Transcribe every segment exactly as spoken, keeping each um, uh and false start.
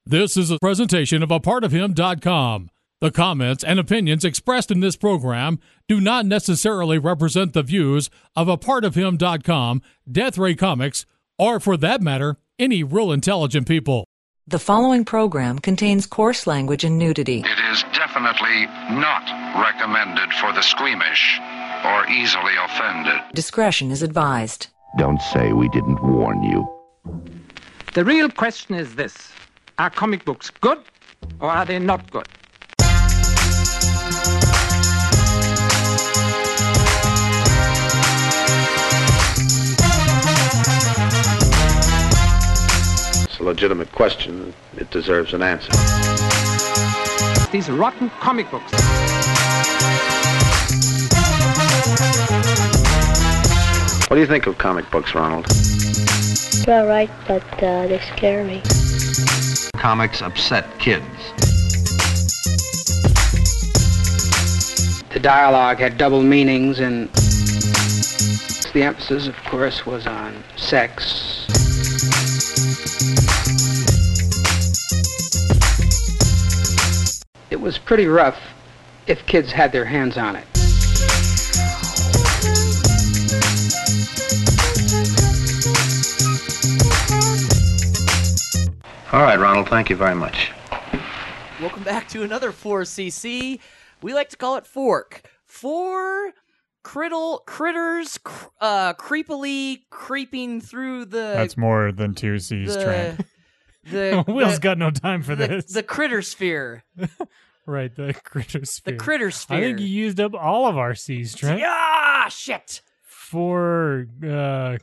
This is a presentation of a part of him dot com. The comments and opinions expressed in this program do not necessarily represent the views of a part of him dot com, Death Ray Comics, or for that matter, any real intelligent people. The following program contains coarse language and nudity. It is definitely not recommended for the squeamish or easily offended. Discretion is advised. Don't say we didn't warn you. The real question is this. Are comic books good or are they not good? It's a legitimate question. It deserves an answer. These rotten comic books. What do you think of comic books, Ronald? They're all right, but uh, they scare me. Comics upset kids. The dialogue had double meanings, and the emphasis, of course, was on sex. It was pretty rough if kids had their hands on it. All right, Ronald, thank you very much. Welcome back to another four C C. We like to call it Fork. Four criddle critters cr- uh, creepily creeping through the... That's more than two C's, the, Trent. The, Will's the, got no time for the, this. The critter sphere. Right, the critter sphere. The critter sphere. I think you used up all of our C's, Trent. Yeah, shit. For uh,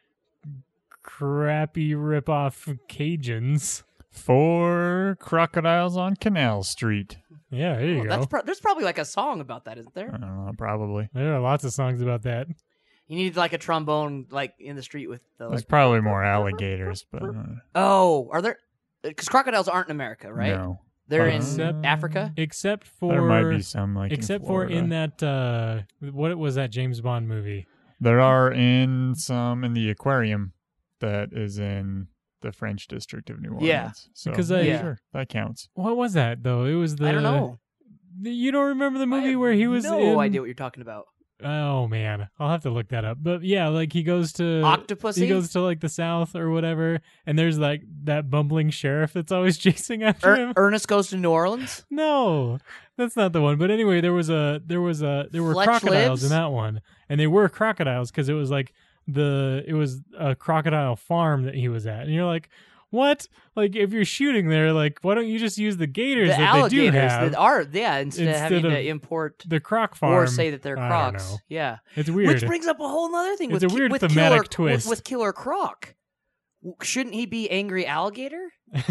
crappy ripoff Cajuns. For crocodiles on Canal Street. Yeah, there you oh, go. That's pro- there's probably like a song about that, isn't there? I don't know, probably. There are lots of songs about that. You need like a trombone, like in the street with the. There's like, probably more alligators, but. Uh, oh, are there? Because crocodiles aren't in America, right? No. They're Except- in Africa. Except for there might be some like. Except in for Florida. in that uh, what was that James Bond movie? There are in some in the aquarium that is in the French district of New Orleans. Yeah. So, Because I- yeah, sure, that counts. What was that though? It was the I don't know. You don't remember the I movie have where he was no in... idea what you're talking about. Oh man, I'll have to look that up. But yeah, like he goes to Octopussy? He goes to like the South or whatever, and there's like that bumbling sheriff that's always chasing after Er- him. Ernest Goes to New Orleans. No, that's not the one. But anyway, there was a there was a there were Fletch crocodiles Lives? in that one, and they were crocodiles because it was like the it was a crocodile farm that he was at, and you're like, what? Like if you're shooting there, like why don't you just use the gators The that they do alligators have? that are yeah instead, instead of having of to import the croc farm, or say that they're I don't crocs. know. Yeah, It's weird. which brings up a whole other thing. It's with a ki- weird with thematic Killer, twist. with, with Killer Croc. W- Shouldn't he be angry alligator?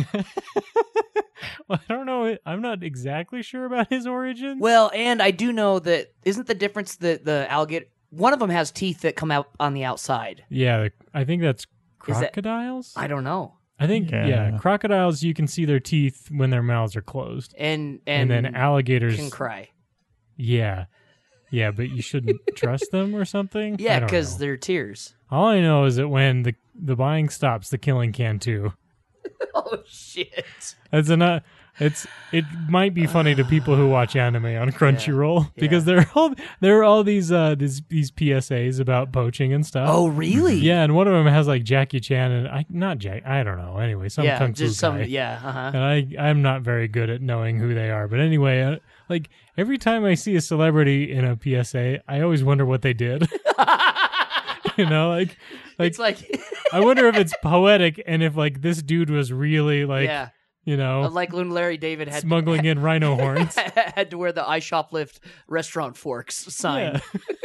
Well, I don't know. I'm not exactly sure about his origins. Well, and I do know that isn't the difference that the alligator one of them has teeth that come out on the outside. Yeah, the- I think that's Is that- crocodiles. I don't know. I think yeah. Yeah. crocodiles. You can see their teeth when their mouths are closed, And and, and, then alligators can cry. Yeah, yeah, but you shouldn't trust them or something. Yeah, because because they're tears. all I know is that when the the buying stops, the killing can too. Oh shit! That's enough. It's it might be funny to people who watch anime on Crunchyroll because there are all there are all these uh these these P S As about poaching and stuff. Oh really? Yeah, and one of them has like Jackie Chan and I not Jack I don't know. Anyway, some yeah, kung fu just some. guy. Yeah, uh huh. And I I'm not very good at knowing who they are, but anyway, uh, like every time I see a celebrity in a P S A, I always wonder what they did. You know, like like It's like I wonder if it's poetic and if like this dude was really like yeah, you know like when Larry David had smuggling in rhino horns. had to wear the I shoplift restaurant forks sign.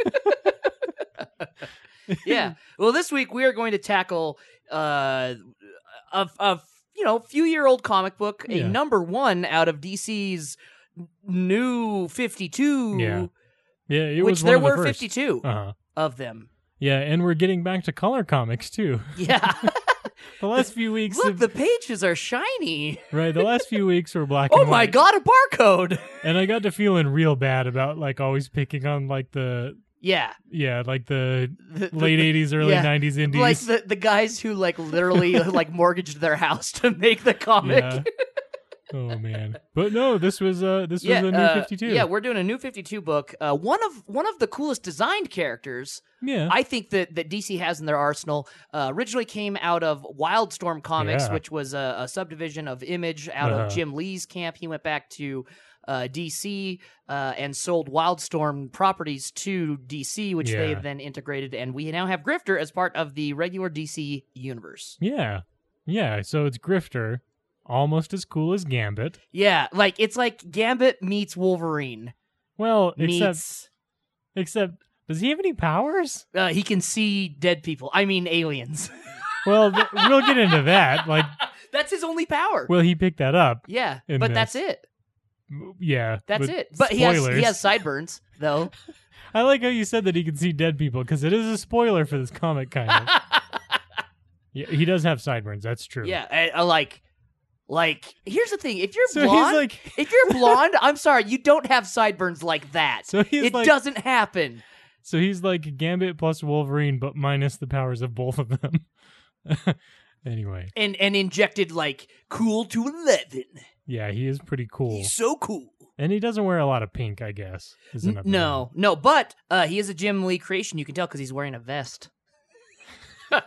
Yeah. Yeah. Well, this week we are going to tackle uh, a, a you know few year old comic book, a Yeah. number one out of D C's new fifty-two. Yeah. Yeah, it which was there one of the were first. fifty-two Uh-huh. of them. Yeah, and we're getting back to color comics too. Yeah. The last few weeks, Look, have- the pages are shiny. right? The last few weeks were black. Oh and my white. god, a barcode. And I got to feeling real bad about like always picking on like the Yeah. yeah, like the, The- the- late the- eighties, early yeah. nineties indies. Like the, the guys who like literally like mortgaged their house to make the comic. Yeah. Oh man. But no, this was uh this yeah, was a new uh, fifty-two. Yeah, we're doing a new fifty-two book. Uh, one of one of the coolest designed characters. Yeah. I think that, that D C has in their arsenal uh, originally came out of Wildstorm Comics, Yeah. which was a, a subdivision of Image out Uh-huh. of Jim Lee's camp. He went back to uh, D C uh, and sold Wildstorm properties to D C, which they Yeah. then integrated, and we now have Grifter as part of the regular D C universe. Yeah. Yeah, so it's Grifter, almost as cool as Gambit. Yeah, like it's like Gambit meets Wolverine. Well, meets except except does he have any powers? uh, he can see dead people. I mean aliens. Well, th- we'll get into that. Like, That's his only power. will he pick that up? Yeah, in but this? that's it. Yeah, That's but it. But he has spoilers. he has sideburns though. I like how you said that he can see dead people because it is a spoiler for this comic, kind of. Yeah, he does have sideburns. That's true. Yeah, I, I like, like. Here's the thing: if you're So he's blonde, like- if you're blonde, I'm sorry, you don't have sideburns like that. So he's it like- doesn't happen. So he's like Gambit plus Wolverine, but minus the powers of both of them. Anyway, And and injected like cool to eleven. yeah, he is pretty cool, He's so cool. and he doesn't wear a lot of pink. I guess. Is N- another no, no, but uh, he is a Jim Lee creation. You can tell because he's wearing a vest. That's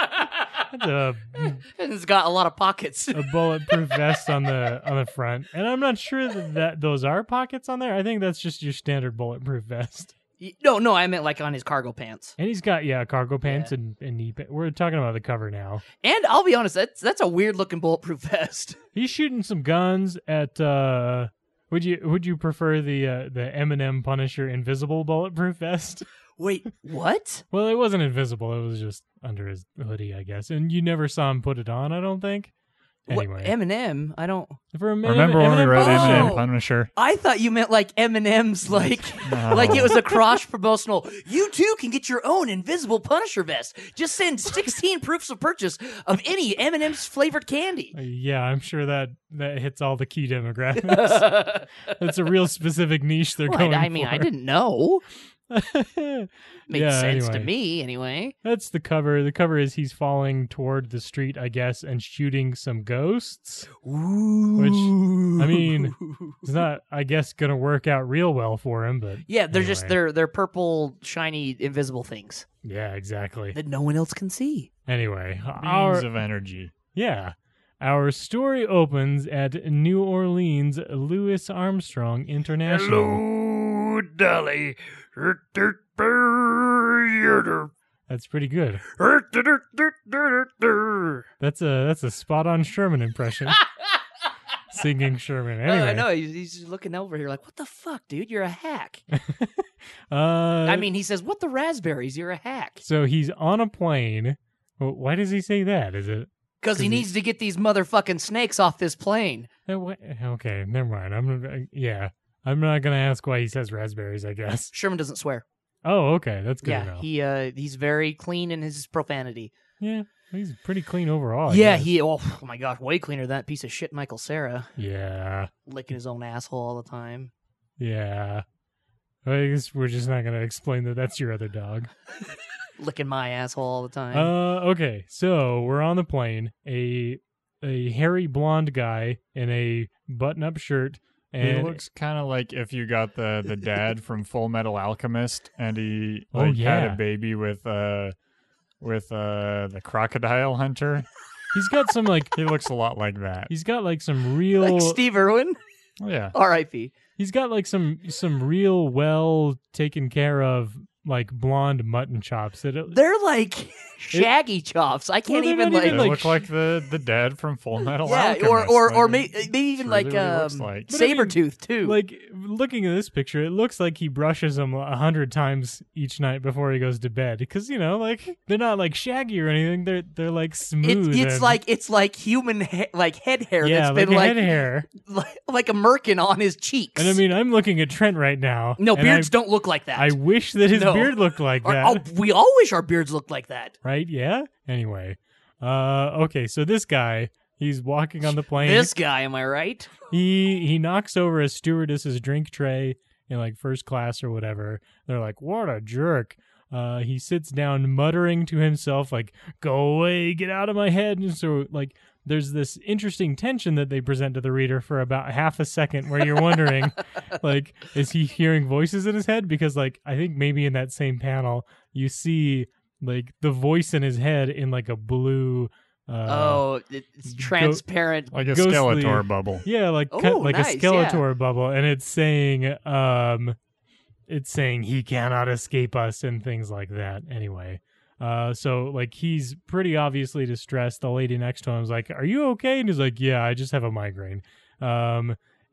a, And it's got a lot of pockets. a bulletproof vest on the on the front, and I'm not sure that, that those are pockets on there. I think that's just your standard bulletproof vest. Y- no, no, I meant like on his cargo pants. And he's got yeah cargo pants and, and knee. Pa- We're talking about the cover now. And I'll be honest, that's that's a weird looking bulletproof vest. He's shooting some guns at. uh Would you would you prefer the uh, the Eminem Punisher invisible bulletproof vest? Wait, what? Well, it wasn't invisible. It was just under his hoodie, I guess. And you never saw him put it on, I don't think. Anyway, What, Eminem? I don't. for a minute, Remember when we read Punisher. Eminem Punisher? I thought you meant like Eminem's, like No. like it was a cross promotional. You too can get your own invisible Punisher vest. Just send sixteen proofs of purchase of any Eminem's flavored candy. Uh, yeah, I'm sure that that hits all the key demographics. It's a real specific niche they're What? going I mean, for. I didn't know. Makes Yeah, sense to anyway. me, anyway. That's the cover. The cover is he's falling toward the street, I guess, and shooting some ghosts. Which, I mean, it's not, I guess, going to work out real well for him, but Yeah, they're just anyway. they're they're purple, shiny, invisible things Yeah, exactly. that no one else can see. Anyway, Beams our of energy. yeah, our story opens at New Orleans Louis Armstrong International. Hello, Dolly. That's pretty good. That's a that's a spot on Sherman impression. Singing Sherman. Anyway, Oh, I know he's, he's looking over here like, what the fuck, dude? You're a hack. Uh, I mean, he says, what the raspberries? You're a hack. so he's on a plane. Well, why does he say that? Is it? Because he he- needs to get these motherfucking snakes off this plane. Uh, wha- Okay, never mind. I'm uh, yeah. I'm not gonna ask why he says raspberries. I guess. Sherman doesn't swear. Oh, okay, that's good to yeah, know. he uh he's very clean in his profanity. Yeah, he's pretty clean overall. I yeah, guess. he oh, oh my gosh, way cleaner than that piece of shit Michael Cera. Yeah, Licking his own asshole all the time. yeah. I guess we're just not gonna explain that. That's your other dog. Licking my asshole all the time. Uh, okay. So we're on the plane. A a hairy blonde guy in a button-up shirt. And He looks kind of like if you got the, the dad from Full Metal Alchemist, and he Oh, like, had yeah. a baby with uh with uh the crocodile hunter. he's got some like He looks a lot like that. he's got like some real like Steve Irwin. Yeah, R I P he's got like some some real well taken care of like blonde mutton chops that it, They're like shaggy chops. I can't they're even not like. even, they like, look like the, the dad from Full Metal yeah, Alchemist. or or or Like, maybe, maybe even really like what he um, looks like. But I mean, Sabretooth too. like looking at this picture, it looks like he brushes them a hundred times each night before he goes to bed. Because you know, like they're not like shaggy or anything. They're they're like smooth. it's it's and- like it's like human he- like head hair yeah, that's like been a like head hair. like, like a merkin on his cheeks. And I mean, I'm looking at Trent right now. no and beards I, don't look like that. I wish that his No. beard looked like Or- that. oh, we all wish our beards looked like that. Right? Yeah. Anyway, uh, okay. So this guy, he's walking on the plane. This guy, am I right? He he knocks over a stewardess's drink tray in like first class or whatever. They're like, "What a jerk!" Uh, he sits down muttering to himself, like, go away, get out of my head. And so, like, there's this interesting tension that they present to the reader for about half a second where you're wondering, like, is he hearing voices in his head? Because, like, I think maybe in that same panel, you see, like, the voice in his head in, like, a blue... Uh, oh, it's transparent. Like a ghostly, Skeletor bubble. Yeah, like Ooh, like nice, a Skeletor yeah. bubble. And it's saying, um, it's saying he cannot escape us and things like that. Anyway. Uh, so like he's pretty obviously distressed. The lady next to him is like, "Are you okay?" And he's like, "Yeah, I just have a migraine." Um,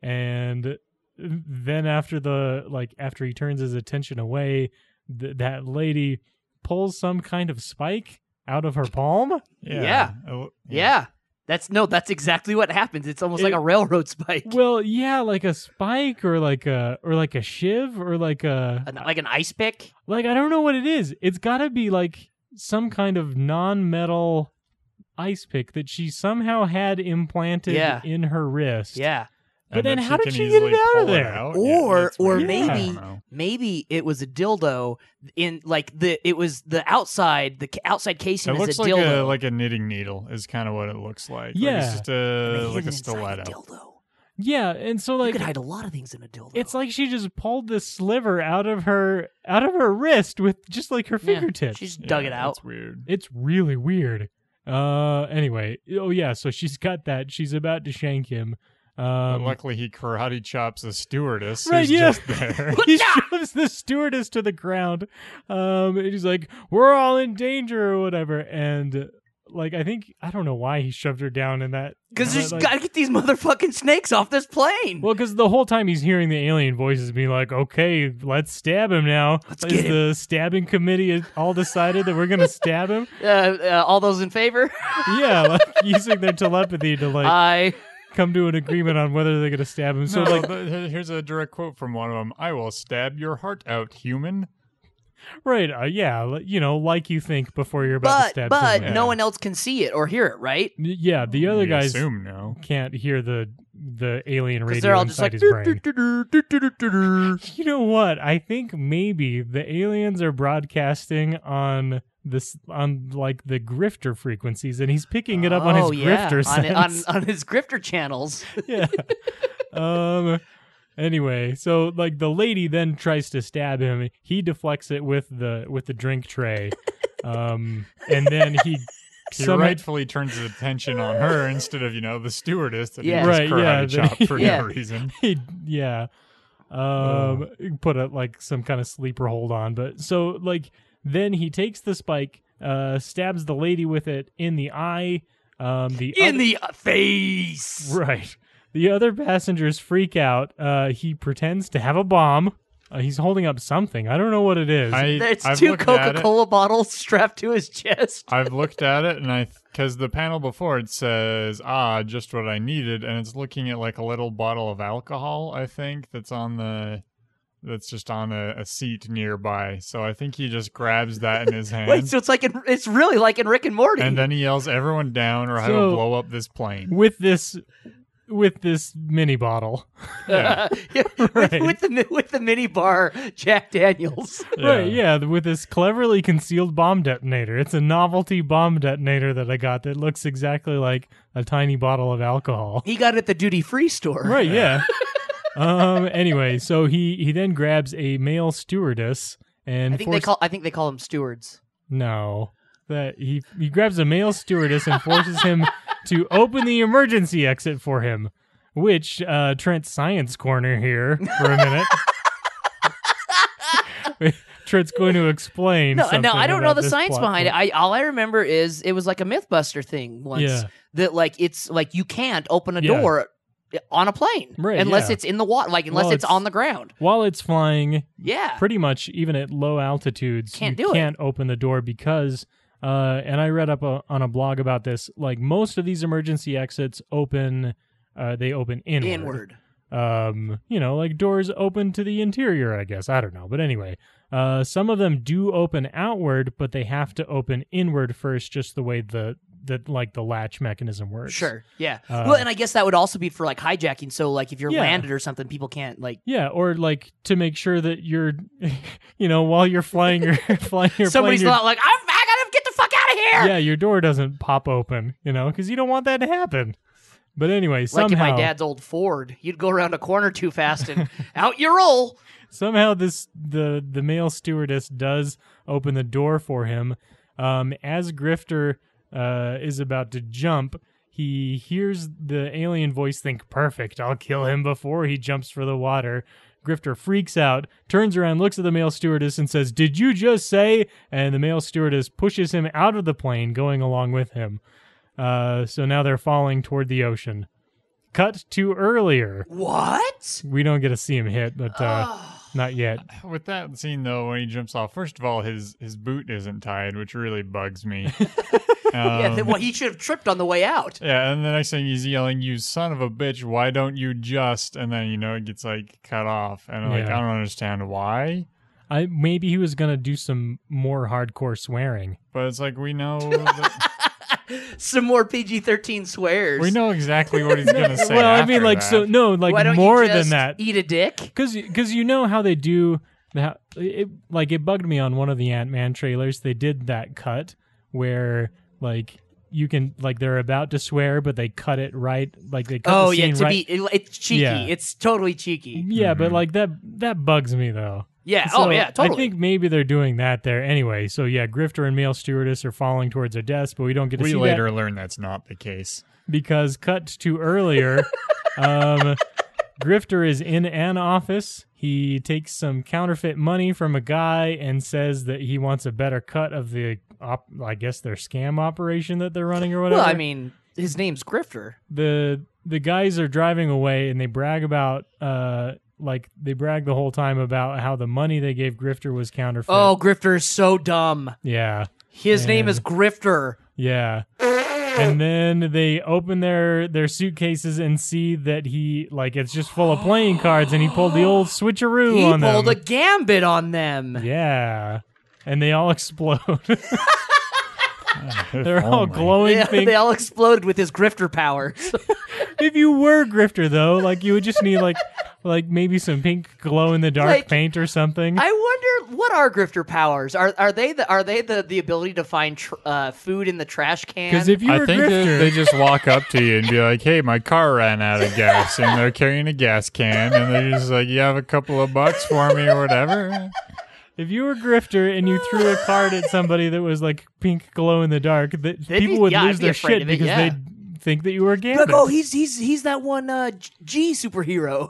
and then after the like after he turns his attention away, th- that lady pulls some kind of spike out of her palm. Yeah. Yeah. Oh, yeah. That's no, that's exactly what happens. It's almost It- like a railroad spike. Well, yeah, like a spike or like a or like a shiv or like a An- like an ice pick. like I don't know what it is. It's got to be like some kind of non-metal ice pick that she somehow had implanted Yeah. in her wrist. Yeah. But And then that how did can she get it easily out of pull there? out. Or Yeah, that's or weird. I maybe don't know. maybe it was a dildo in like the it was the outside the ca- outside casing It is looks a like dildo. a like a knitting needle is kind of what it looks like. Like Yeah. it's just They a hid like it a inside stiletto. dildo. Yeah, and so You like could hide a lot of things in a dildo. it's like she just pulled this sliver out of her out of her wrist with just like her Yeah, fingertips. She just dug Yeah, it out. It's weird. It's really weird. Uh, anyway, oh yeah, so she's got that. She's about to shank him. But Um, luckily, he karate chops a stewardess Right, who's yeah. just there. he shoves the stewardess to the ground. Um, and he's like, "We're all in danger" or whatever. And like, I think I don't know why he shoved her down in that. Because but, he's like- got to get these motherfucking snakes off this plane. Well, because the whole time he's hearing the alien voices being like, "Okay, let's stab him now." Let's Is get him. the stabbing committee all decided that we're gonna stab him? uh, uh, all those in favor? Yeah, like using their telepathy to like I. come to an agreement on whether they're gonna stab him. So No, like, but here- here's a direct quote from one of them. "I will stab your heart out, human." right? Uh, yeah, li- you know, like you think before you're about to But stab. but someone. no one else can see it or hear it, right? Y- Yeah, the other We guys assume no. can't hear the the alien Because radio they're all just inside like. his brain. You know what? I think maybe the aliens are broadcasting on this on like the grifter frequencies, and he's picking it up on Oh, his yeah. grifter on, sense. on on his grifter channels. Yeah. um. Anyway, so like the lady then tries to stab him. He deflects it with the with the drink tray, um, and then he. He somehow- rightfully turns his attention on her instead of, you know, the stewardess that Yeah. he just Right, karate yeah, the- chopped for Yeah. no reason. He, yeah. Um, put a like some kind of sleeper hold on, but so like then he takes the spike, uh, stabs the lady with it in the eye. Um, the In oth- the face. right. The other passengers freak out. Uh, he pretends to have a bomb. Uh, he's holding up something. I don't know what it is. I, It's I've two looked at it. Coca-Cola bottles strapped to his chest. I've looked at it, and I, because the panel before it says, ah, just what I needed, and it's looking at like a little bottle of alcohol, I think, that's on the, that's just on a, a seat nearby. So I think he just grabs that in his hand. Wait, so it's like in, it's really like in Rick and Morty. and then he yells everyone down or I So- will blow up this plane. with this with this mini bottle. Yeah. Yeah, with, Right. with the mi- with the mini bar Jack Daniels. Right, yeah, with this cleverly concealed bomb detonator. It's a novelty bomb detonator that I got that looks exactly like a tiny bottle of alcohol. He got it at the duty free store. Right, yeah. um anyway, so he he then grabs a male stewardess and I think they force- call I think they call them stewards. No. That he he grabs a male stewardess and forces him to open the emergency exit for him, which uh, Trent's science corner here for a minute. Trent's going to explain. No, something no, I don't know about the this science plot behind point. it. I all I remember is it was like a MythBuster thing once. Yeah. That like it's like you can't open a Yeah. door on a plane Right, unless yeah. it's in the water, like unless Well, it's, it's- on the ground. While it's flying, Yeah. pretty much even at low altitudes, Can't you do it. can't open the door because, uh, and I read up a, on a blog about this. Like most of these emergency exits open, uh, they open inward. Inward. Um, you know, like doors open to the interior, I guess. I don't know. But anyway, uh, some of them do open outward, but they have to open inward first, just the way the that like the latch mechanism works. Sure, yeah. Uh, well, and I guess that would also be for like hijacking. So like if you're Yeah. landed or something, people can't like. Yeah, or like to make sure that you're, you know, while you're flying your flying your Somebody's plane, not like, I'm, I gotta get the fuck out of here. yeah, your door doesn't pop open, you know, because you don't want that to happen. But anyway, Like somehow, in my dad's old Ford, you'd go around a corner too fast and out you roll. somehow this the the male stewardess does open the door for him. Um, as Grifter uh, is about to jump, he hears the alien voice think, perfect, I'll kill him before he jumps for the water. Grifter freaks out, turns around, looks at the male stewardess and says, did you just say? And the male stewardess pushes him out of the plane, going along with him. Uh, so now they're falling toward the ocean. Cut to earlier. What? We don't get to see him hit, but uh, not yet. With that scene, though, when he jumps off, first of all, his, his boot isn't tied, which really bugs me. um, yeah, then, well, he should have tripped on the way out. Yeah, and the next thing he's yelling, you son of a bitch, why don't you just? And then, you know, it gets, like, cut off. And, like, Yeah. I don't understand why. I maybe he was gonna do some more hardcore swearing. But it's like, we know... that, Some more P G thirteen swears. we know exactly what he's going to say Well, I after mean, like, that. so no, like Why don't more you just than that. Eat a dick. Because because you know how they do that. It like it bugged me on one of the Ant-Man trailers. They did that cut where like you can like they're about to swear, but they cut it right. Like they cut Oh the yeah, scene to right. be it, it's cheeky. Yeah. It's totally cheeky. Yeah, Mm-hmm. but like that that bugs me though. Yeah. So oh yeah. Totally. I think maybe they're doing that there anyway. So yeah, Grifter and male stewardess are falling towards their deaths, but we don't get to We see later that learn that's not the case. because cut to earlier. um, Grifter is in an office. He takes some counterfeit money from a guy and says that he wants a better cut of the, op- I guess, their scam operation that they're running or whatever. Well, I mean, his name's Grifter. the the guys are driving away and they brag about, uh, like they brag the whole time about how the money they gave Grifter was counterfeit. Oh, Grifter is so dumb. yeah, His name is And- Grifter. yeah. And then they open their their suitcases and see that he like it's just full of playing cards, and he pulled the old switcheroo He on pulled them. a gambit on them. Yeah, and they all explode. They're If all only. glowing Yeah, pink. they all exploded with his Grifter powers. If you were Grifter, though, like you would just need like like maybe some pink glow in the dark Like, paint or something. I wonder what are Grifter powers? Are are they the are they the, the ability to find tr- uh, food in the trash can? Because if you I were think that Grifter, they just walk up to you and be like, hey, my car ran out of gas. And they're carrying a gas can. And they're just like, you have a couple of bucks for me or whatever. if you were Grifter and you threw a card at somebody that was like pink glow in the dark, that They'd people be- would yeah, I'd lose be their afraid shit of it, because yeah. they'd think that you were like, Gambit. oh, he's he's he's that one uh, G superhero.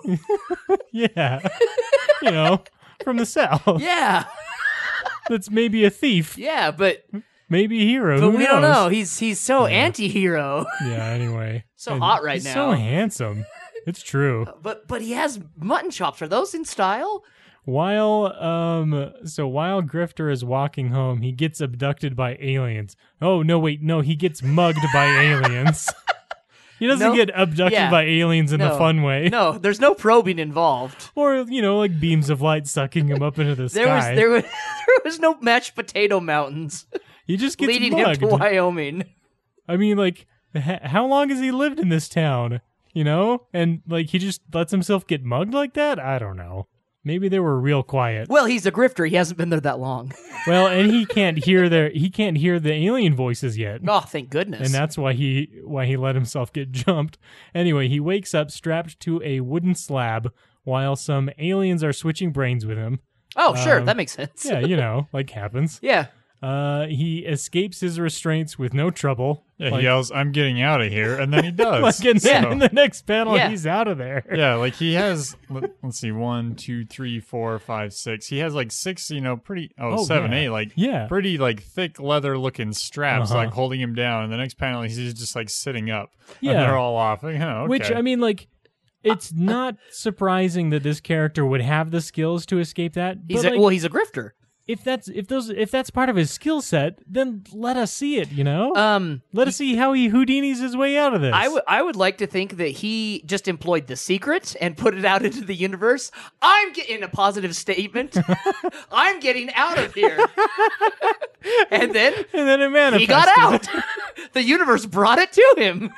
Yeah. You know, from the South. Yeah, That's maybe a thief, yeah, but maybe a hero. but Who we don't knows? know. He's he's so anti-hero. Yeah, anyway. So And hot right he's now. so handsome. It's true. But but he has mutton chops. Are those in style? While um so while Grifter is walking home, he gets abducted by aliens. Oh no, wait, no, he gets mugged by aliens. He doesn't No? get abducted Yeah. by aliens in the No. fun way. No, there's no probing involved. Or, you know, like beams of light sucking him up into the There was sky. there was there was no mashed potato mountains he just gets leading mugged. him to Wyoming. I mean, like, h- how long has he lived in this town? You know? And, like, he just lets himself get mugged like that? I don't know. Maybe they were real quiet. Well, he's a grifter. He hasn't been there that long. Well, and he can't hear their he can't hear the alien voices yet. Oh, thank goodness. And that's why he why he let himself get jumped. Anyway, he wakes up strapped to a wooden slab while some aliens are switching brains with him. oh, sure, um, that makes sense. Yeah, you know, like happens. yeah. Uh, he escapes his restraints with no trouble. Yeah, like, he yells, I'm getting out of here. And then he does. like in, the- So- in the next panel, Yeah. he's out of there. Yeah, like he has, let, let's see, one, two, three, four, five, six. He has like six, you know, pretty, oh, Oh, seven, yeah. eight, like Yeah. pretty like thick leather looking straps, Uh-huh. like holding him down. And the next panel, he's just like sitting up. Yeah. And they're all off. Like, oh, okay. Which, I mean, like, it's not surprising that this character would have the skills to escape that. He's but, a, like, well, he's a grifter. if that's if those if that's part of his skill set, then let us see it. You know, Um, let us see how he Houdini's his way out of this. I would I would like to think that he just employed the secret and put it out into the universe. I'm getting a positive statement. I'm getting out of here. And then and then it manifested. he got out. The universe brought it to him.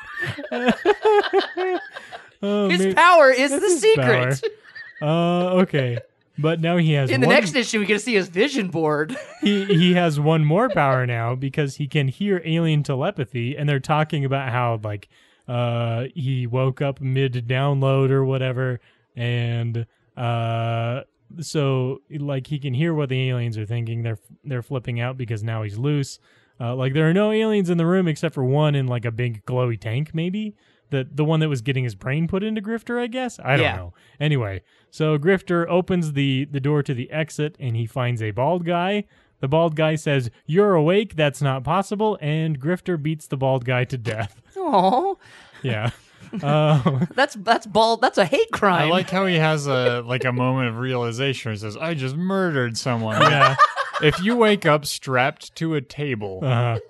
Oh, His maybe- power is that's the his secret. power. Uh, okay, but now he has In the one, next issue, we get to see his vision board. he he has one more power now because he can hear alien telepathy, and they're talking about how like uh he woke up mid download or whatever, and uh so like he can hear what the aliens are thinking. They're they're flipping out because now he's loose. Uh, like there are no aliens in the room except for one in like a big glowy tank, maybe. The the one that was getting his brain put into Grifter, I guess? I don't Yeah. know. Anyway, so Grifter opens the, the door to the exit, and he finds a bald guy. The bald guy says, "You're awake, that's not possible," and Grifter beats the bald guy to death. Aw. Yeah. Uh, That's that's bald. That's a hate crime. I like how he has a like a moment of realization. He says, "I just murdered someone." yeah. If you wake up strapped to a table Uh-huh.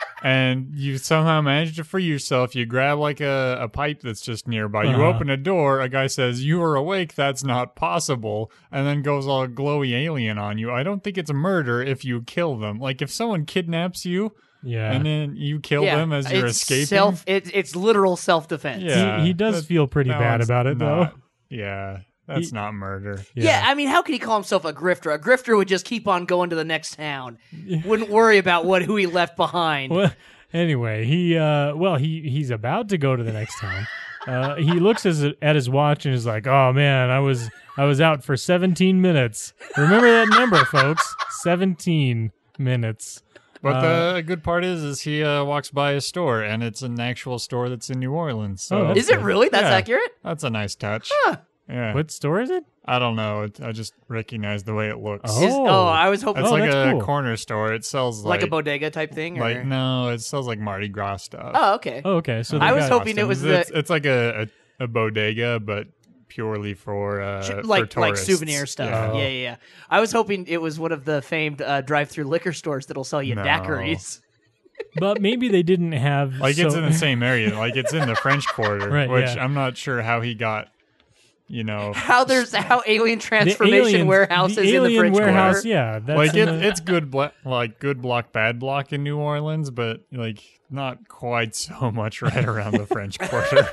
and you somehow manage to free yourself, you grab like a, a pipe that's just nearby, you Uh-huh. open a door, a guy says, "You are awake, that's not possible," and then goes all glowy alien on you. I don't think it's murder if you kill them. Like if someone kidnaps you Yeah. and then you kill Yeah, them as you're it's escaping. Self, it, it's literal self-defense. Yeah, he, he does that- feel pretty that bad one's about it, though. not- Yeah, that's He- not murder. Yeah. I mean, how can he call himself a grifter? A grifter would just keep on going to the next town. Wouldn't worry about what who he left behind. Well, anyway, he uh, well, he he's about to go to the next town. Uh, he looks as, at his watch and is like, "Oh man, I was I was out for seventeen minutes. Remember that number, folks? seventeen minutes." But Uh, the good part is, is he uh, walks by a store, and it's an actual store that's in New Orleans. So Oh, that's Is it really? That's Yeah. accurate? That's a nice touch. Huh. Yeah. What store is it? I don't know. It, I just recognize the way it looks. Oh. Is- oh, I was hoping It's Oh, like that's a cool. corner store. It sells like, like a bodega type thing. Or? like no, it sells like Mardi Gras stuff. Oh, okay. Oh, okay. So I they was got- hoping it was It's, the it's like a, a, a bodega, but purely for uh, like for like tourists. souvenir stuff. Yeah. Yeah, yeah, yeah. I was hoping it was one of the famed uh, drive-through liquor stores that'll sell you No. daiquiris. but maybe they didn't have Like so- it's in the same area. Like it's in the French Quarter, Right, which yeah. I'm not sure how he got. You know, How there's how alien the transformation alien- warehouse the is in the alien French warehouse. Quarter. Yeah, that's like in it, the- it's good, blo- like good block, bad block in New Orleans, but like not quite so much right around the French Quarter.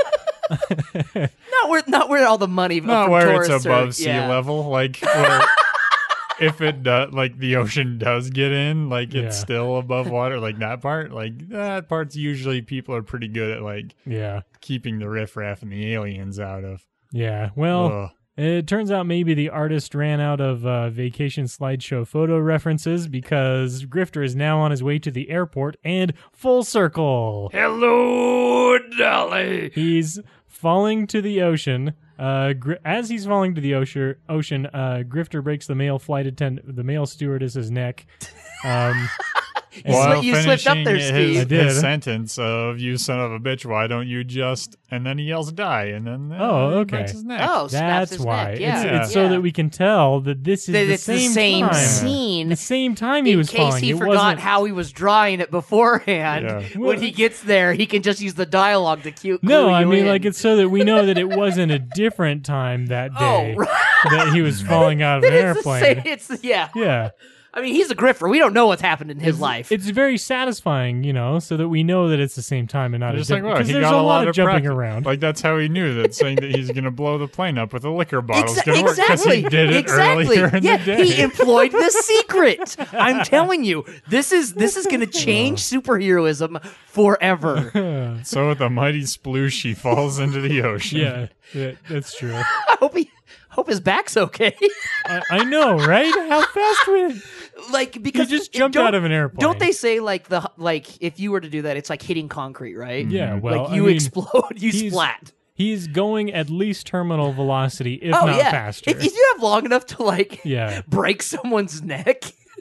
Not where not where all the money Not from where it's tourists above are, sea yeah. level, like where if it does, like the ocean does get in, like it's Yeah. still above water, like that part, like that part's usually people are pretty good at like yeah, keeping the riffraff and the aliens out of. yeah. Well. Ugh. It turns out maybe the artist ran out of uh, vacation slideshow photo references because Grifter is now on his way to the airport and full circle. Hello, Dolly. He's falling to the ocean. Uh, gr- as he's falling to the ocean, ocean, uh, Grifter breaks the male flight attendant, the male stewardess's neck. Um, You, While sli- you slipped up there, finishing Steve. his, I did. his sentence of "you son of a bitch, why don't you just?" and then he yells "die," and then uh, Oh, he okay. breaks his neck. Oh, snaps That's his why. neck. Yeah. It's, Yeah. it's so Yeah. that we can tell that this is That the it's same, the same time. scene. The same time he in was case falling. he It forgot wasn't- how he was drawing it beforehand. Yeah. When he gets there, he can just use the dialogue to cue. No, clue I you mean, in. like, it's so that we know that it wasn't a different time that day Oh, right. that he was falling out of an It's the airplane. same- It's yeah. Yeah. I mean, he's a grifter. We don't know what's happened in his life. It's very satisfying, you know, so that we know that it's the same time and not Just a like, different. well, Because he there's got a a lot of of jumping practice. around. Like that's how he knew that saying that he's going to blow the plane up with a liquor bottle is Exa- going to work because exactly. he did it exactly. earlier in yeah, the day. he employed the secret. I'm telling you, this is this is going to change superheroism forever. So with a mighty sploosh, he falls into the ocean. Yeah, yeah, that's true. I hope he hope his back's okay. I, I know, right? How fast we like because You just jumped don't- out of an airplane. Don't they say like the like if you were to do that, it's like hitting concrete, right? Yeah, well, like I you mean, explode, you he's- splat. He's going at least terminal velocity, if oh not yeah, faster. if, if you have long enough to like Yeah. break someone's neck,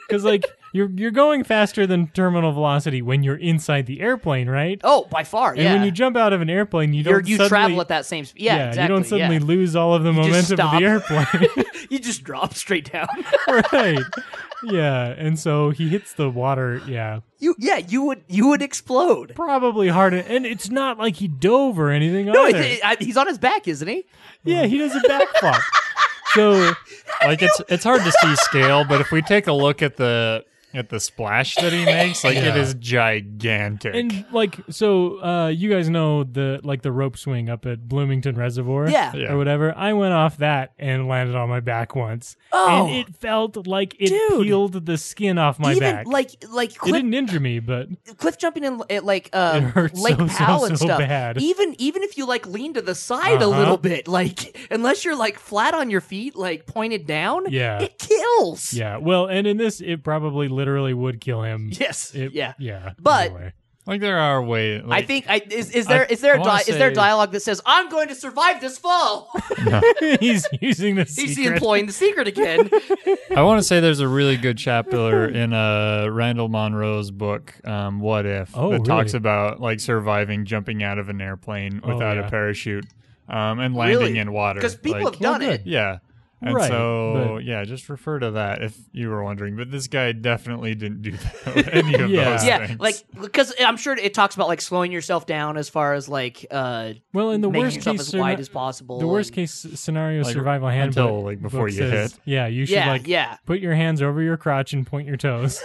Because like you're you're going faster than terminal velocity when you're inside the airplane, right? Oh, by far, and yeah. when you jump out of an airplane, you You're, don't you suddenly, travel at that same speed. Yeah, yeah, exactly. you don't suddenly yeah. lose all of the You just momentum of the stop. airplane. You just drop straight down. Right. Yeah, and so he hits the water, yeah. You yeah, you would you would explode. Probably hard, and it's not like he dove or anything No, either. it, it, he's on his back, isn't he? Yeah, he does a backflip. So, like it's it's hard to see scale, but if we take a look at the at the splash that he makes, like Yeah. it is gigantic. and like so, uh, you guys know the like the rope swing up at Bloomington Reservoir, Yeah. Yeah. or whatever. I went off that and landed on my back once, Oh. and it felt like it Dude. peeled the skin off my Even back. like like It cliff, didn't injure me, but cliff jumping in at like uh, It hurts Lake so, Powell so, and so stuff. bad. Even even if you like lean to the side a Uh-huh. little bit, like unless you're like flat on your feet, like pointed down, Yeah. it kills. yeah. Well, and in this, it probably literally would kill him. Yes. It- yeah. yeah. But- anyway. like there are ways. I Like, think I is, is there I- is there I a wanna di- is there say- dialogue that says I'm going to survive this fall? He's using the He's secret. employing the secret again. I want to say there's a really good chapter in uh, Randall Monroe's book, um, "What If," Oh, that talks really? about like surviving jumping out of an airplane Oh, without yeah. a parachute um, and landing Really? in water. Because people Like, have done well, it. good. Yeah. And Right, so, but- yeah, just refer to that if you were wondering. But this guy definitely didn't do that with any of Yeah. those Yeah, things. like because I'm sure it talks about like slowing yourself down as far as like uh Well, in the making worst yourself case as wide scena- as possible. The worst and- case scenario Like, survival handbook until, like, before book you says, hit. Yeah, you should Yeah, like yeah. put your hands over your crotch and point your toes.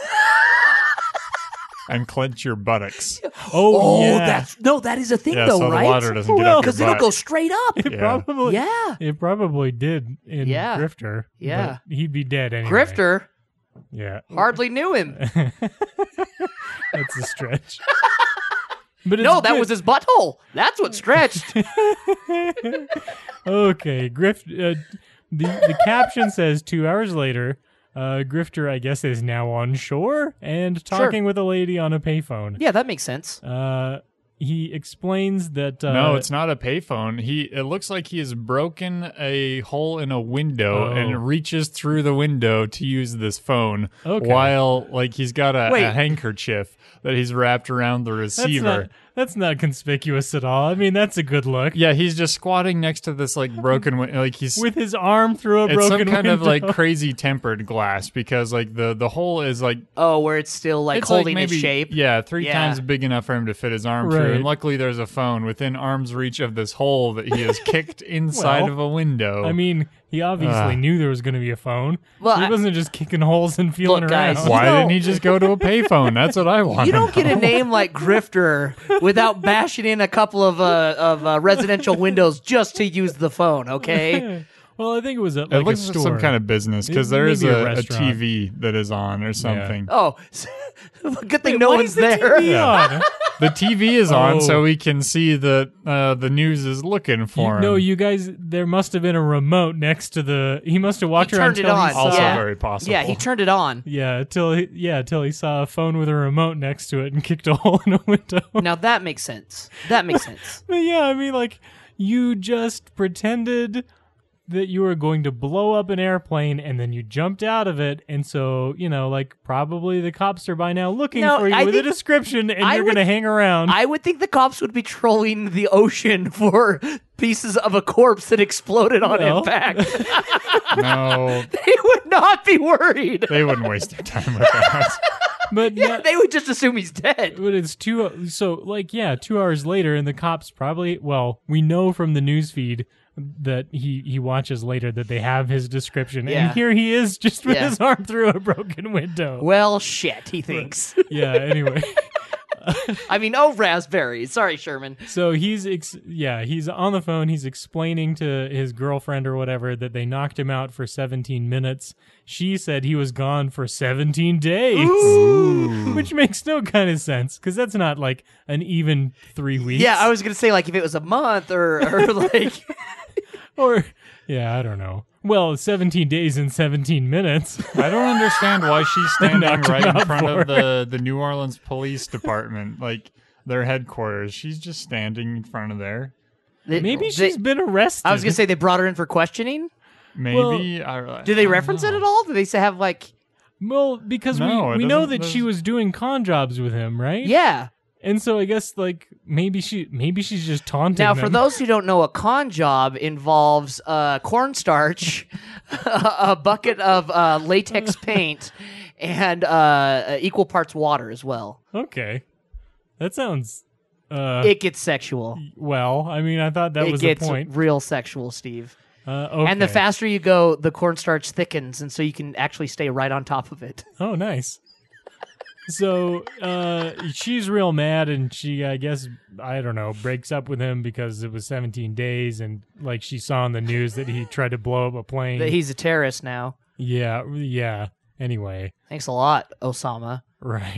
and clench your buttocks. Oh, Oh, yeah. that's no, that is a thing Yeah, though, so right? the water doesn't get Well, up Because your it'll butt. go straight up. It Yeah. probably Yeah. It probably did in Yeah. Grifter. Yeah. but he'd be dead anyway. Grifter Yeah. hardly knew him. That's a stretch. But it's No, that good. was his butthole. That's what stretched. Okay, Grift. Uh, the the caption says two hours later, uh, Grifter, I guess, is now on shore and talking with a lady on a payphone. Yeah, that makes sense. Uh, he explains that uh, No, it's not a payphone. He it looks like he has broken a hole in a window Oh. and reaches through the window to use this phone Okay. while like he's got a, Wait. a handkerchief that he's wrapped around the that's receiver. not, that's not conspicuous at all. I mean, that's a good look. Yeah, he's just squatting next to this like broken window. Like he's With his arm through a it's broken some kind of window. like crazy tempered glass because like the the hole is like Oh, where it's still like it's holding like its maybe, shape. Yeah, three Yeah. times big enough for him to fit his arm through. Right. And luckily, there's a phone within arm's reach of this hole that he has kicked inside Well, of a window. I mean, he obviously Uh. knew there was going to be a phone. Well, he I- wasn't just kicking holes and feeling Look, around. guys, why you know- didn't he just go to a payphone? That's what I want. You don't get a name like Grifter without bashing in a couple of uh, of uh, residential windows just to use the phone. Okay. Well, I think it was at It like looks a like store. some kind of business because It- there is maybe a, a a restaurant. T V that is on or something. Oh, good thing Wait, no why one's is the there. T V on? The T V is Oh. on so we can see that uh, the news is looking for You, him. no, you guys. There must have been a remote next to the. He must have walked He around turned it till on. he saw. also Yeah. very possible. Yeah, he turned it on. Yeah, till he, yeah, till he saw a phone with a remote next to it and kicked a hole in a window. Now that makes sense. That makes sense. But yeah, I mean, like you just pretended that you were going to blow up an airplane and then you jumped out of it, and so you know, like probably the cops are by now looking No, for you I with a think- description, and I you're would- gonna hang around. I would think the cops would be trolling the ocean for pieces of a corpse that exploded on Well. impact. No, They would not be worried. they wouldn't waste their time with that. but Yeah, yeah, they would just assume he's dead. But it's two, so like, yeah, two hours later, and the cops probably, well, we know from the news feed that he, he watches later that they have his description. Yeah. And here he is just with Yeah. his arm through a broken window. Well, shit, he thinks. Yeah, anyway. I mean, oh, raspberries. Sorry, Sherman. So he's, ex- yeah, he's on the phone. He's explaining to his girlfriend or whatever that they knocked him out for seventeen minutes. She said he was gone for seventeen days, which makes no kind of sense because that's not like an even three weeks. Yeah, I was going to say, like, if it was a month or, or like... Or, yeah, I don't know. Well, seventeen days and seventeen minutes. I don't understand why she's standing knocked him right in out front for of the, the New Orleans Police Department, like their headquarters. She's just standing in front of there. They- Maybe they- she's been arrested. I was going to say they brought her in for questioning. Maybe. I, Do they I reference don't it know. at all? Do they say have, like... Well, because No, it we, we know doesn't- that she there's- was doing con jobs with him, right? Yeah. And so I guess like maybe she maybe she's just taunting Now, them. for those who don't know, a con job involves uh, cornstarch, a bucket of uh, latex paint, and uh, equal parts water as well. Okay. That sounds uh It gets sexual. well, I mean I thought that it was gets the point. real sexual, Steve. Uh, okay. And the faster you go, the cornstarch thickens, and so you can actually stay right on top of it. Oh, nice. So uh, she's real mad, and she, I guess, I don't know, breaks up with him because it was seventeen days, and like she saw on the news that he tried to blow up a plane. That he's a terrorist now. Yeah, yeah. Anyway, Thanks a lot, Osama. right.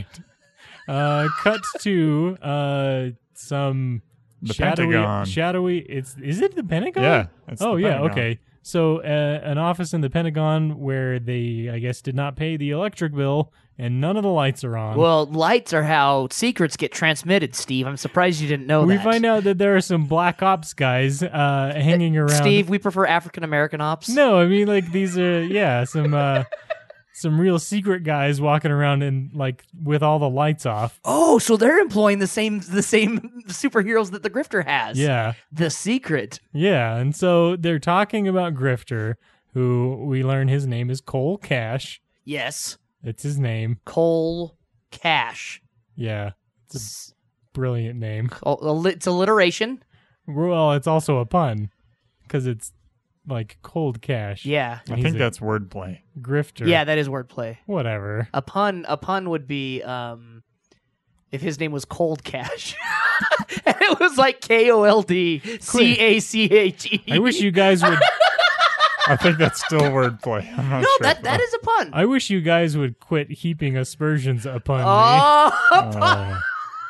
Uh, cut to uh, some The shadowy, Pentagon. shadowy. It's is it the Pentagon? Yeah, it's oh the yeah. Pentagon. Okay. So uh, an office in the Pentagon where they, I guess, did not pay the electric bill, and none of the lights are on. Well, lights are how secrets get transmitted, Steve. I'm surprised you didn't know we that. find out that there are some black ops guys uh, hanging around. Steve, we prefer African American ops. No, I mean like these are yeah some uh, some real secret guys walking around and like with all the lights off. Oh, so they're employing the same the same superheroes that the Grifter has. Yeah, The Secret. yeah, and so they're talking about Grifter, who we learn his name is Cole Cash. Yes. It's his name. Cole Cash. Yeah, it's a brilliant name. Oh, it's alliteration. Well, it's also a pun because it's like cold cash. Yeah. And I he's think a that's wordplay. grifter. Yeah, that is wordplay. Whatever. A pun a pun would be um if his name was Cold Cash. And it was like K O L D C A C H E. I wish you guys would. I think that's still wordplay. I'm not No, sure. that that is a pun. I wish you guys would quit heaping aspersions upon Oh, a me. pun.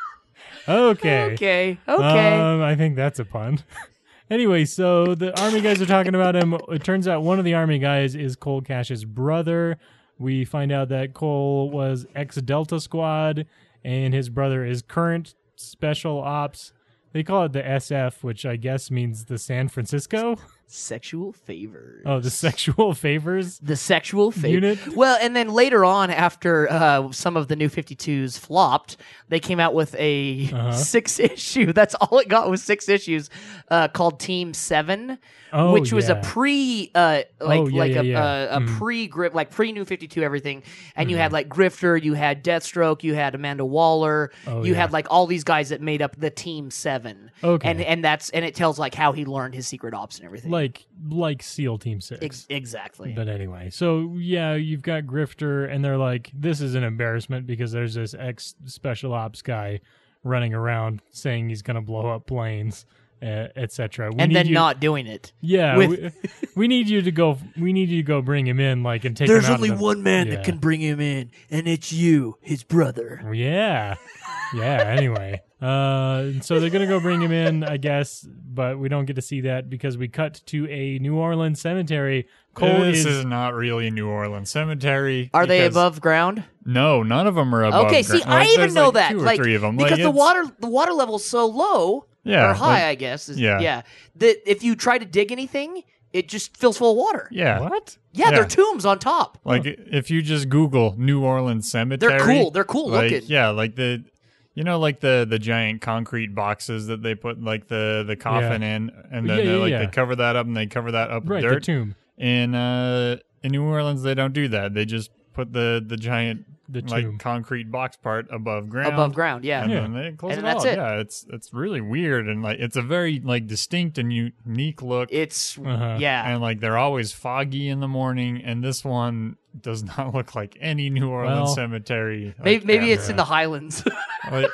Uh, okay. Okay. Okay. Um, I think that's a pun. Anyway, so the army guys are talking about him. It turns out one of the army guys is Cole Cash's brother. We find out that Cole was ex-Delta Squad, and his brother is current Special Ops. They call it the S F, which I guess means the San Francisco. Sexual favors. Oh, the sexual favors. The sexual favor. Unit? Well, and then later on, after uh, some of the new fifty-twos flopped, they came out with a Uh-huh. six issue. That's all it got was six issues uh, called Team Seven, Oh, which was yeah. a pre, uh, like Oh, yeah, like yeah, a, yeah. a, a Mhm. pre grip, like pre new fifty-two everything. And you Mm-hmm. had like Grifter, you had Deathstroke, you had Amanda Waller, Oh, you yeah. had like all these guys that made up the Team Seven. Okay. And and that's and it tells like how he learned his secret ops and everything. Like like SEAL Team Six. Ex- exactly. But anyway, so yeah, you've got Grifter, and they're like, this is an embarrassment because there's this ex special ops guy running around saying he's going to blow up planes, uh, et cetera. and then not doing it. Yeah, with- we, we need you to go. We need you to go bring him in, like, and take. There's him out only of the, one man yeah. that can bring him in, and it's you, his brother. Yeah, yeah. Anyway, uh, so they're gonna go bring him in, I guess, but we don't get to see that because we cut to a New Orleans cemetery. Cole this is, is not really New Orleans Cemetery. Are they because- above ground? No, none of them are above Okay, see, ground. I Like, even there's know like that, two or like three of them. because Like, the it's- water the water level's so low, Yeah, or high, like- I guess. Is, yeah. yeah, that if you try to dig anything, it just fills full of water. Yeah. what? Yeah, Yeah. they're tombs on top. Like if you just Google New Orleans Cemetery, They're cool. They're cool like, looking. Yeah, like the, you know, like the the giant concrete boxes that they put like the the coffin Yeah. in, and then Yeah, they, yeah, like yeah. they cover that up and they cover that up Right, with the dirt. tomb. In uh in New Orleans, they don't do that. They just put the the giant The like tomb. concrete box part above ground. Above ground, yeah. And Yeah. then they close And it that's all. it. Yeah, it's it's really weird and like it's a very like distinct and unique look. It's Uh-huh. yeah. And like they're always foggy in the morning, and this one does not look like any New Orleans Well, cemetery. like, Maybe maybe it's ever. in the Highlands. Like,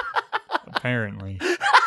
apparently.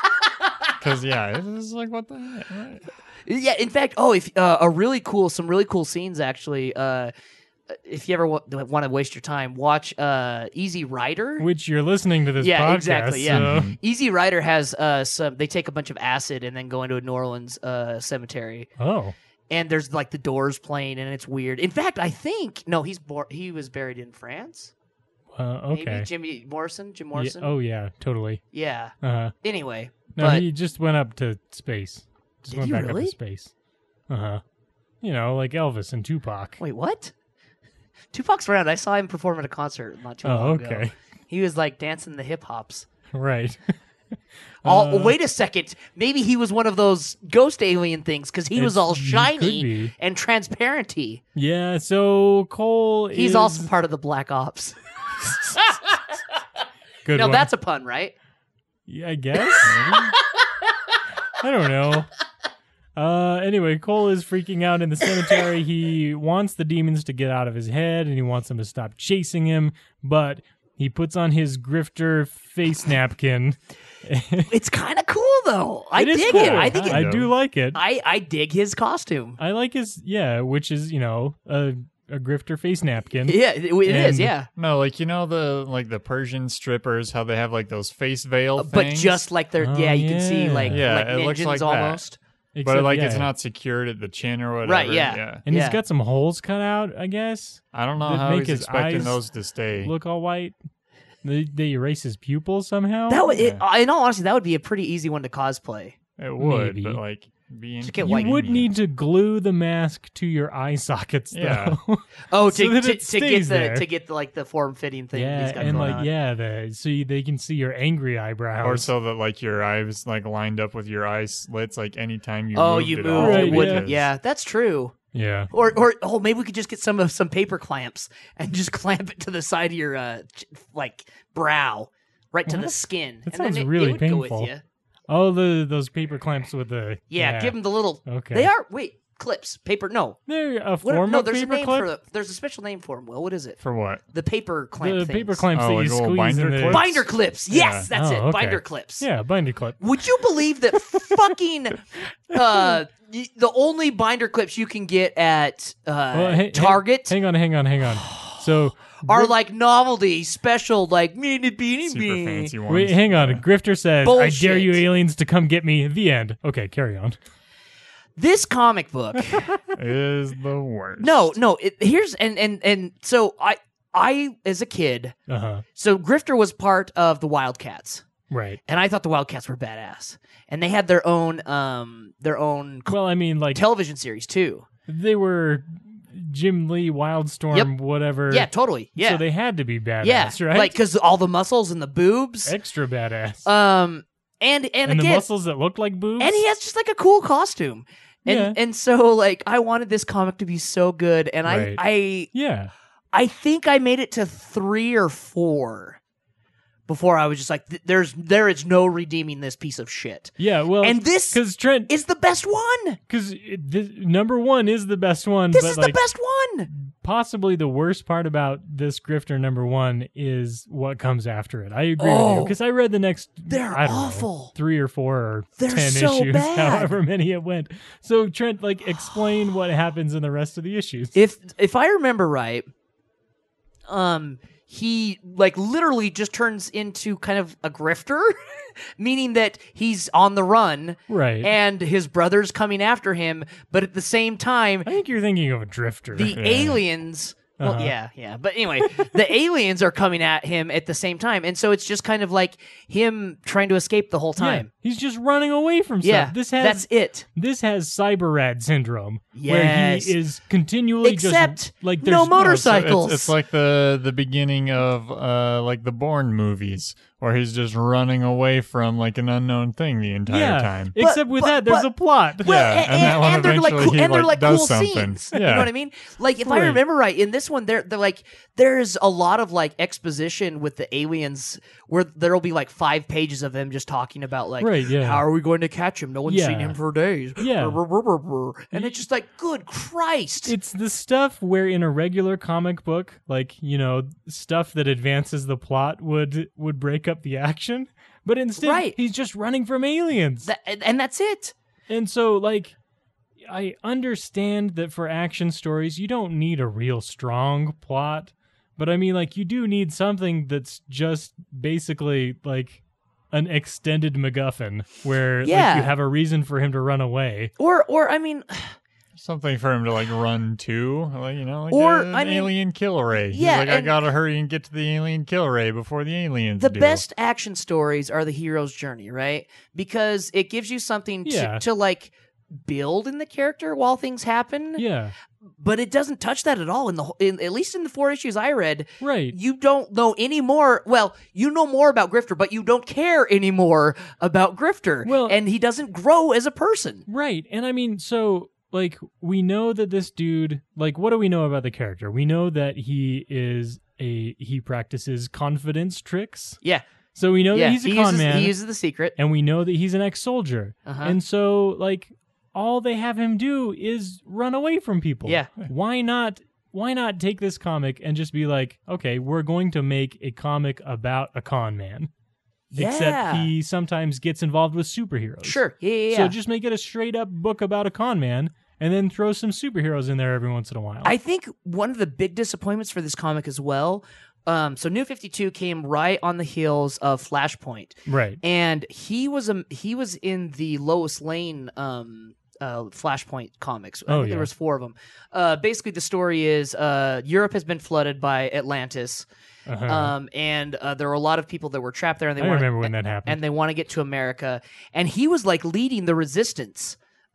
Because yeah, it's like what the heck? Right? Yeah, in fact, oh, if uh, a really cool, some really cool scenes actually. Uh, if you ever w- want to waste your time, watch uh, Easy Rider. Which you're listening to this yeah, podcast. exactly. Yeah, so- Easy Rider has uh, some. They take a bunch of acid and then go into a New Orleans uh, cemetery, Oh. and there's like the Doors playing, and it's weird. In fact, I think no, he's bor- he was buried in France. Uh, okay. Maybe Jimmy Morrison, Jim Yeah, Morrison. oh yeah, totally. yeah. Uh-huh. Anyway, No, but he just went up to space. Just Did went he back up really? to space. Uh huh. You know, like Elvis and Tupac. wait, what? Tupac's around. I saw him perform at a concert not too Oh, long okay. ago. He was like dancing the hip hops. Right. Oh, Uh, wait a second. Maybe he was one of those ghost alien things because he was It's- all he shiny could be. and transparenty. Yeah, so Cole He's is... also part of the Black Ops. Good no, one. that's a pun, right? Yeah, I guess. Maybe. I don't know. Uh, anyway, Cole is freaking out in the cemetery. He wants the demons to get out of his head, and he wants them to stop chasing him, but he puts on his grifter face napkin. It's kind of cool, though. I It is dig cool. it. I think it, I do like it. I, I dig his costume. I like his, yeah, which is, you know, a, a grifter face napkin. Yeah, it, it is, And- yeah. No, like you know the like the Persian strippers, how they have like those face veil But things. just like they're, Oh, yeah, you can see yeah. like, yeah, like it looks ninjas like almost. that. Except, But like yeah. it's not secured at the chin or whatever. Right, yeah. yeah. And Yeah. he's got some holes cut out, I guess. I don't know That how make he's his expecting eyes those to stay. Look all white. They, they erase his pupils somehow. That would, it, in all honesty, that would be a pretty easy one to cosplay. It would, Maybe. but like being Just get You white. would need to glue the mask to your eye sockets, though. Yeah. Oh, so to, that to, it to get stays the there. to get the, like the form fitting thing. Yeah, he's got and going like on. yeah, the so you, they can see your angry eyebrows. or so that like your eyes like lined up with your eye slits like anytime you Oh, moved you it move. off, Right, it would, yeah. because- yeah, that's true. Yeah. Or, or oh, maybe we could just get some of some paper clamps and just clamp it to the side of your uh, ch- like brow, right to the skin. That and then sounds it, really it would go painful. with you. Oh, the those paper clamps with the Yeah, give them the little. Okay. They are wait clips, paper. No, They're a what, form no. of There's a paper name clip. for the, there's a special name for them. Will, what is it? For what? The paper clamp. the things. paper clamps Oh, that like you little squeeze binder in the clips? Binder clips. Yes, Yeah. that's Oh, it. okay. Binder clips. Yeah, binder clip. Would you believe that fucking uh, y- the only binder clips you can get at uh, Well, hey- Target Hang on, hang on, hang on. So are like novelty, special, like meanie beanie Super beanie. fancy ones. wait, hang on. Yeah. Grifter says, "I Bullshit. dare you aliens to come get me." The end. Okay, carry on. This comic book. is the worst. no, no. It, here's and and and so I I as a kid. Uh huh. So Grifter was part of the Wildcats. Right. And I thought the Wildcats were badass, and they had their own um their own Well, I mean, like television series too. they were Jim Lee, Wildstorm, Yep. whatever. Yeah, totally. Yeah, So they had to be badass, yeah, right? like because all the muscles and the boobs. extra badass. Um, and and, and the again, muscles that look like boobs. and he has just like a cool costume, and Yeah. and so like I wanted this comic to be so good, and Right. I I yeah. I think I made it to three or four before I was just like, th- there's there is no redeeming this piece of shit. Yeah, well, And this because Trent is the best one. because number one is the best one. This but is like, the best one. Possibly the worst part about this Grifter number one is what comes after it. I agree with you Oh. because I read the next. They're I don't know, awful. three or four or They're ten so issues, bad. however many it went. So Trent, like, explain what happens in the rest of the issues. If if I remember right, um, he like literally just turns into kind of a grifter, meaning that he's on the run, Right. And his brother's coming after him, but at the same time, I think you're thinking of a drifter. the Yeah. aliens. Well, Uh-huh. yeah, yeah. But anyway, the aliens are coming at him at the same time. And so it's just kind of like him trying to escape the whole time. Yeah, he's just running away from Yeah, stuff. This has that's it. This has cyber rad syndrome, Yes. where he is continually Except just like no there's motorcycles. It's, it's like the the beginning of uh like the Bourne movies, where he's just running away from like an unknown thing the entire yeah. time. Except with but- that, there's but- a plot. Well, Yeah, and, and that one and they're like eventually cool, he, and they're like, like does cool something. scenes. You Yeah. know what I mean? Like if I Right. remember right, in this one, there, they're like there's a lot of like exposition with the aliens, where there'll be like five pages of them just talking about like, Right, yeah. how are we going to catch him? No one's Yeah. seen him for days. Yeah. Brr, brr, brr, brr, brr. And it's just like, good Christ. It's the stuff where in a regular comic book, like, you know, stuff that advances the plot would would break up the action. But instead, Right. he's just running from aliens. That, and, and that's it. And so, like, I understand that for action stories, you don't need a real strong plot. But I mean, like, you do need something that's just basically, like, an extended MacGuffin where Yeah. like, you have a reason for him to run away. Or, or I mean, Something for him to like run to, like you know, like Or, an I mean- alien kill ray. He's Yeah, like I and- gotta hurry and get to the alien kill ray before the aliens. the do. best action stories are the hero's journey, right? Because it gives you something to, Yeah. to like build in the character while things happen. Yeah. But it doesn't touch that at all in the in at least in the four issues I read. Right. You don't know any more. Well, you know more about Grifter, but you don't care anymore about Grifter. Well, and he doesn't grow as a person. Right. And I mean, so like we know that this dude, like what do we know about the character? We know that he is a he practices confidence tricks. Yeah. So we know yeah. that he's a he con uses, man. He uses the secret. And we know that he's an ex-soldier. Uh-huh. And so like all they have him do is run away from people. Yeah. Why not why not take this comic and just be like, okay, we're going to make a comic about a con man. Yeah. Except he sometimes gets involved with superheroes. Sure. Yeah, yeah, yeah. So just make it a straight up book about a con man and then throw some superheroes in there every once in a while. I think one of the big disappointments for this comic as well. Um, so New fifty-two came right on the heels of Flashpoint. Right. And he was a, he was in the Lois Lane um, uh, Flashpoint comics. I Oh, think yeah. there was four of them. Uh, basically, the story is uh, Europe has been flooded by Atlantis. Uh-huh. Um, and uh, there were a lot of people that were trapped there. And they I wanna, remember when that happened. And they want to get to America. And he was like leading the resistance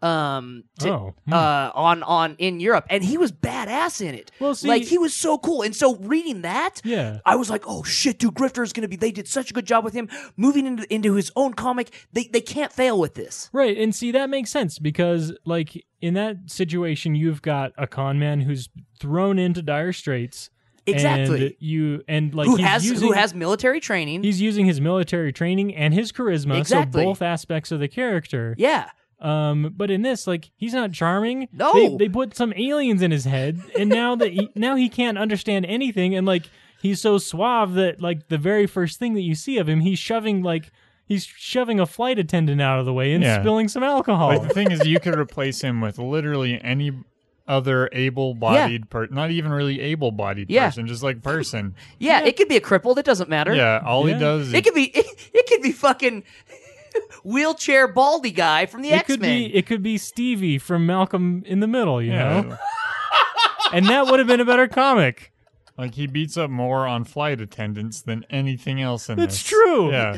um to, Oh, hmm. uh on on in Europe, and he was badass in it. Well, see- like he was so cool. And so reading that, Yeah. I was like, oh shit, dude, Grifter is gonna be, they did such a good job with him moving into into his own comic. They they can't fail with this. Right, and see that makes sense because like in that situation you've got a con man who's thrown into dire straits. Exactly. And you and like who he's has using, who has military training. he's using his military training and his charisma, Exactly. so both aspects of the character. Yeah. Um, but in this, like, he's not charming. No. they, they put some aliens in his head, and now that he, now he can't understand anything, and like he's so suave that like the very first thing that you see of him, he's shoving like he's shoving a flight attendant out of the way and Yeah. spilling some alcohol. Like, the thing is, you could replace him with literally any other able-bodied person, not even really able-bodied Yeah. person, just like person. Yeah, it could be a crippled. It doesn't matter. Yeah, all Yeah. he does is It could be it, it could be fucking wheelchair baldy guy from the it X could Men. be it could be Stevie from Malcolm in the Middle, you yeah, know, and that would have been a better comic. like he beats up more on flight attendants than anything else in That's this. true. Yeah.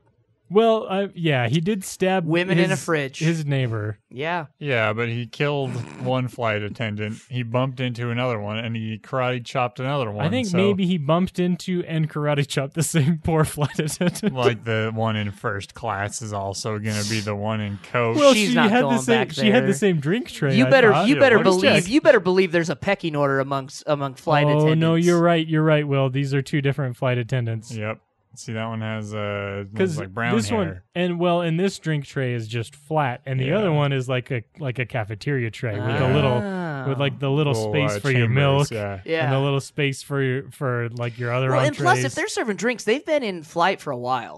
Well, uh, yeah, he did stab Women his, in a fridge. His neighbor. Yeah. Yeah, but he killed one flight attendant. He bumped into another one, and he karate chopped another one. I think so, maybe he bumped into and karate chopped the same poor flight attendant. like the one in first class is also going to be the one in coach. Well, She's she not had going the same. back She had there. the same drink tray. You I better thought. you Yeah, better let us believe check. you better believe there's a pecking order amongst among flight oh attendants. no, you're right. You're right, Will. These are two different flight attendants. Yep. See, that one has uh, Because like brown this hair. one and well, and this drink tray is just flat, and the Yeah. other one is like a like a cafeteria tray with a Ah. little with like the little Little, space uh, for your chambers, milk, yeah. Yeah. and the little space for your for like your other Well, and entrees. plus, if they're serving drinks, they've been in flight for a while.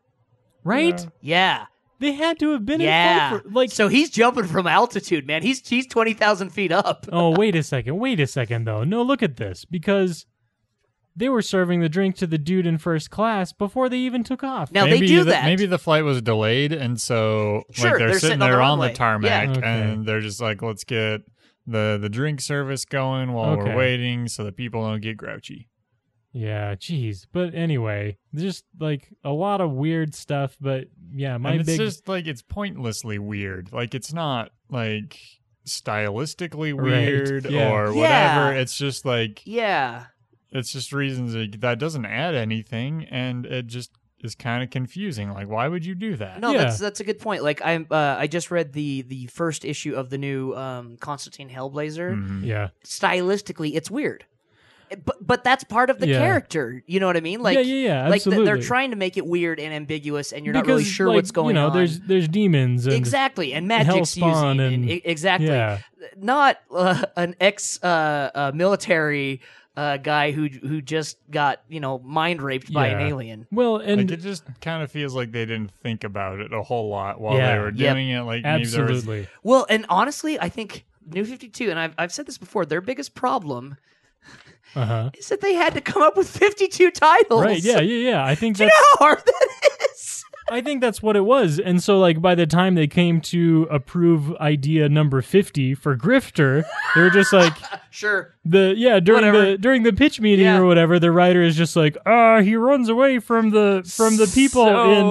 right, Yeah. they had to have been Yeah. in flight for, like. So he's jumping from altitude, man. He's he's twenty thousand feet up. Oh, wait a second. Wait a second, though. No, look at this. Because they were serving the drink to the dude in first class before they even took off. Now maybe they do the, that. Maybe the flight was delayed, and so Sure, like they're, they're sitting sitting on the there on the, runway. tarmac, Yeah. Okay. and they're just like, "Let's get the the drink service going while Okay. we're waiting, so that people don't get grouchy." Yeah, jeez. But anyway, just like a lot of weird stuff. But yeah, my and it's big. just like it's pointlessly weird. Like it's not like stylistically Right, weird yeah. or Yeah. whatever. It's just like Yeah. it's just reasons that, that doesn't add anything, and it just is kind of confusing. Like, why would you do that? No, Yeah. that's that's a good point. Like I uh, I just read the the first issue of the new um, Constantine Hellblazer. Mhm. yeah. Stylistically, it's weird. But but that's part of the Yeah. character. You know what I mean? Like yeah, yeah, yeah. like th- they're Absolutely. tring to make it weird and ambiguous, and you're because, not really sure like, what's going you know, on. There's there's demons and exactly, and magic's Hellspawn using and- e- exactly. yeah. Not uh, an ex uh, uh, military uh, guy who who just got you know mind raped by an Yeah. alien. Well, and like it just kind of feels like they didn't think about it a whole lot while Yeah. they were Yep. doing it. Like maybe there was absolutely. Well, and honestly, I think New fifty-two, and I've I've said this before, their biggest problem Uh huh. is that they had to come up with fifty-two titles. Right. Yeah. Yeah. Yeah. I think Do you that's. know how hard that is? I think that's what it was. And so, like, by the time they came to approve idea number fifty for Grifter, they were just like, Sure. the yeah during Whatever. the during the pitch meeting Yeah. or whatever, the writer is just like, ah, he runs away from the from the people So- in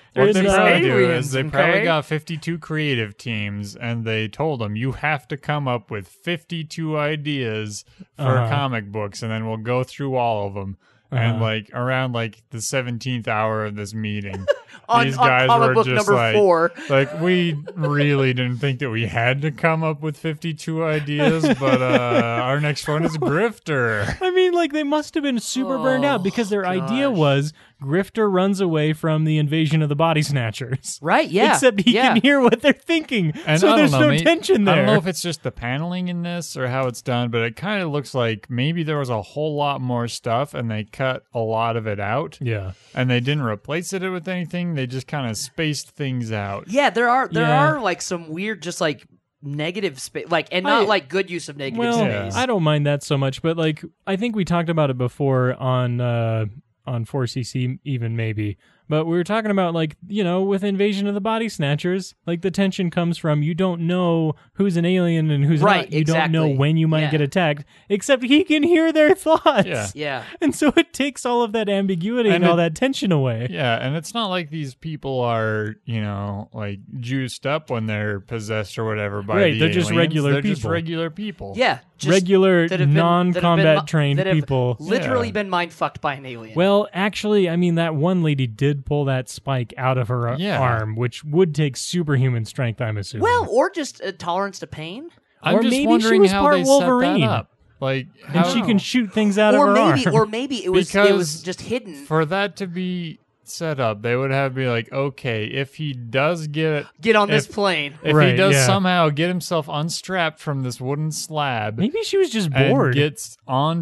What they There's, uh, probably do aliens, is they okay? probably got fifty-two creative teams, and they told them, you have to come up with fifty-two ideas for Uh-huh. comic books, and then we'll go through all of them. And Uh-huh. like around like the seventeenth hour of this meeting, On- these on guys comic were book just number like, four. like we really didn't think that we had to come up with fifty-two ideas, but uh, our next one is Grifter. I mean, like, they must have been super burned out because their idea gosh. was Grifter runs away from the invasion of the Body Snatchers. Right, yeah. Except he yeah. can hear what they're thinking. And so I there's don't know, no may- tension there. I don't know if it's just the paneling in this or how it's done, but it kind of looks like maybe there was a whole lot more stuff and they cut a lot of it out. Yeah. And they didn't replace it with anything. They just kind of spaced things out. Yeah, there are there Yeah. are like some weird, just like negative space, like, and not I- like good use of negative Well, space. I don't mind that so much, but like I think we talked about it before on uh on four C C even maybe. But we were talking about, like, you know, with Invasion of the Body Snatchers, like, the tension comes from you don't know who's an alien and who's Right, not. You don't know exactly. when you might Yeah. get attacked, except he can hear their thoughts. Yeah. Yeah. And so it takes all of that ambiguity and, And all it- that tension away. Yeah, and it's not like these people are, you know, like juiced up when they're possessed or whatever by Right, the they're just aliens. regular They're just people. regular people. Yeah, just Regular, that have been- that have been non-combat mi- trained that have people. literally Yeah. been mind fucked by an alien. Well, actually, I mean, that one lady did pull that spike out of her uh, Yeah. arm, which would take superhuman strength, I'm assuming. well, or just a tolerance to pain, I'm Or just maybe she wonding was how part they Wolverine. set that up. Like, and how, she can shoot things out or of her maybe, arm. or maybe it was it Because was just hidden. for that to be set up, they would have to be like, okay, if he does get Get on this if- plane. if Right, he does yeah. somehow get himself unstrapped from this wooden slab, Maybe she was just and bored. gets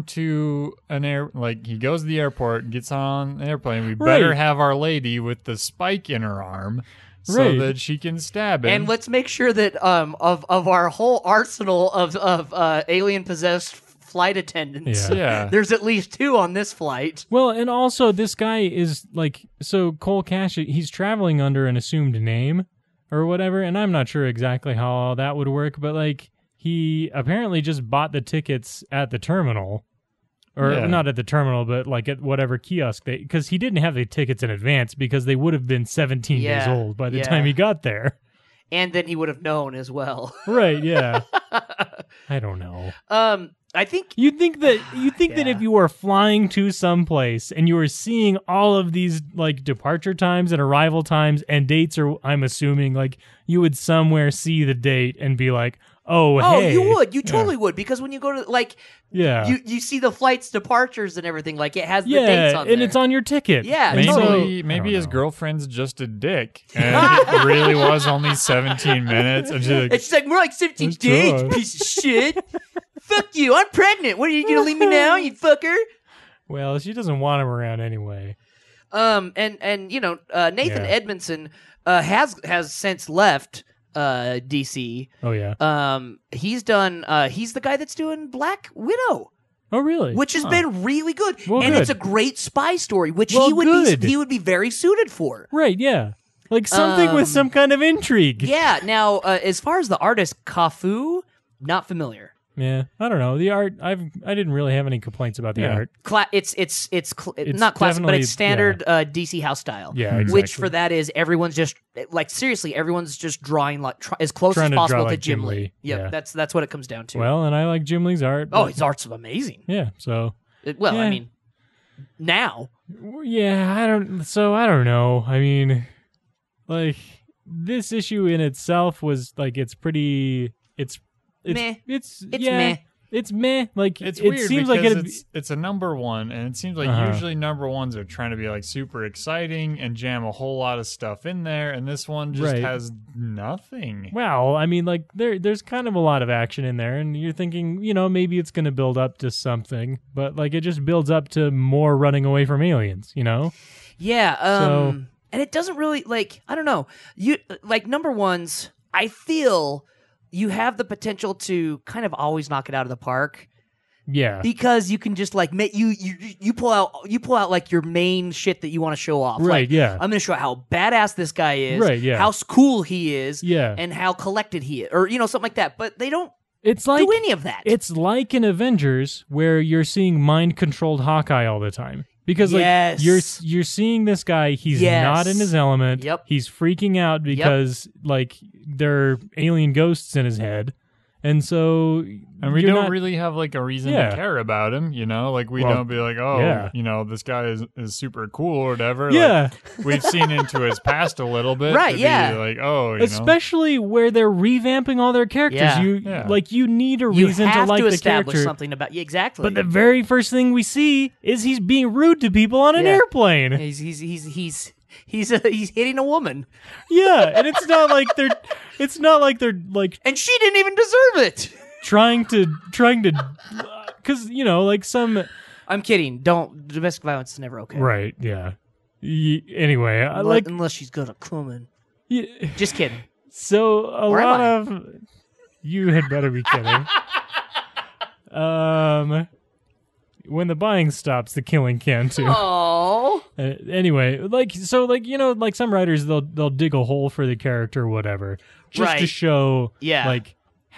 onto an air, like he goes to the airport, gets on an airplane. We better Right. have our lady with the spike in her arm so Right. that she can stab him. And let's make sure that um of of our whole arsenal of of uh, alien possessed flight attendants, Yeah. Yeah. there's at least two on this flight. Well, and also this guy is like, so Cole Cash, he's traveling under an assumed name or whatever, and I'm not sure exactly how all that would work, but like he apparently just bought the tickets at the terminal. Or Yeah. not at the terminal, but like at whatever kiosk they, because he didn't have the tickets in advance because they would have been seventeen Yeah, days old by the yeah. time he got there. And then he would have known as well. Right? Yeah. I don't know. Um, I think You think that you think that Yeah. if you were flying to some place and you were seeing all of these like departure times and arrival times and dates, or I'm assuming like you would somewhere see the date and be like, oh, Oh, hey, you would. You totally would. Because when you go to, like, yeah, you, you see the flight's departures and everything. Like, it has the yeah, dates on and there. it's on your ticket. Yeah, And Maybe, so- totally. maybe I his don't know. girlfriend's just a dick, and it really was only seventeen minutes. And she's like, It's like, more like seventeen That's days, right. piece of shit. Fuck you. I'm pregnant. What, are you going to leave me now, you fucker? Well, she doesn't want him around anyway. Um, and, and you know, uh, Nathan Yeah. Edmondson uh, has has since left uh, D C. Oh yeah. Um, he's done, uh, he's the guy that's doing Black Widow. Oh really? Which has been really good, Well, and good. it's a great spy story, which Well, he would good. be he would be very suited for. Right. Yeah. Like something Um, with some kind of intrigue. Yeah. Now, uh, as far as the artist Kafu, not familiar. Yeah, I don't know. The art, I've I didn't really have any complaints about the Yeah. art. Cla- it's it's it's, cl- It's not classic, but definitely- it's standard uh, D C house style. Yeah, Which exactly. for that is everyone's just like seriously, everyone's just drawing like tr- as close Trying as to draw possible to like Jim Jim Lee. Lee. Yep, Yeah. that's that's what it comes down to. Well, and I like Jim Lee's art. oh, but- his art's amazing. yeah. So It- well, I Yeah. mean, now yeah, I don't. So I don't know. I mean, like this issue in itself was like it's pretty. It's it's Meh. it's It's yeah, meh. It's meh. Like it's it weird seems because like it'd it's, it's a number one, and it seems like Uh-huh. usually number ones are trying to be like super exciting and jam a whole lot of stuff in there, and this one just Right. has nothing. Well, I mean, like there, there's kind of a lot of action in there, and you're thinking, you know, maybe it's going to build up to something, but like it just builds up to more running away from aliens, you know? Yeah, um So- and it doesn't really like I don't know. You like number ones, I feel you have the potential to kind of always knock it out of the park Yeah, because you can just like ma- you you you pull out you pull out like your main shit that you want to show off. Right, Like, yeah. I'm going to show how badass this guy is, Right, yeah. how s- cool he is, Yeah. and how collected he is or you know something like that, but they don't it's like do any of that. It's like in Avengers where you're seeing mind-controlled Hawkeye all the time Because Yes. like you're you're seeing this guy, he's Yes. not in his element. Yep. He's freaking out because like there are alien ghosts in his head. And so And we you're don't not- really have like a reason Yeah. to care about him, you know? Like we Well, don't be like, oh, yeah. you know, this guy is, is super cool or whatever. Yeah. Like, we've seen into his past a little bit. Right, to be yeah. like, oh, you know. Especially where they're revamping all their characters. Yeah. You Yeah. like you need a You reason have to like to the establish character. something about yeah, exactly. But the very first thing we see is he's being rude to people on an Yeah. airplane. he's he's he's he's he's uh, he's hitting a woman, Yeah, and it's not like they're it's not like they're like and she didn't even deserve it. trying to trying to cuz you know, like some I'm kidding. Don't domestic violence is never okay. right, yeah. Y- anyway, I Unle- like unless she's gonna come in. y- Just kidding. so a Or am lot I? of you had better be kidding. um when the buying stops, the killing can too. Oh. Uh, anyway, like so, like you know, like some writers, they'll they'll dig a hole for the character, or whatever, just to Right. show, Yeah. like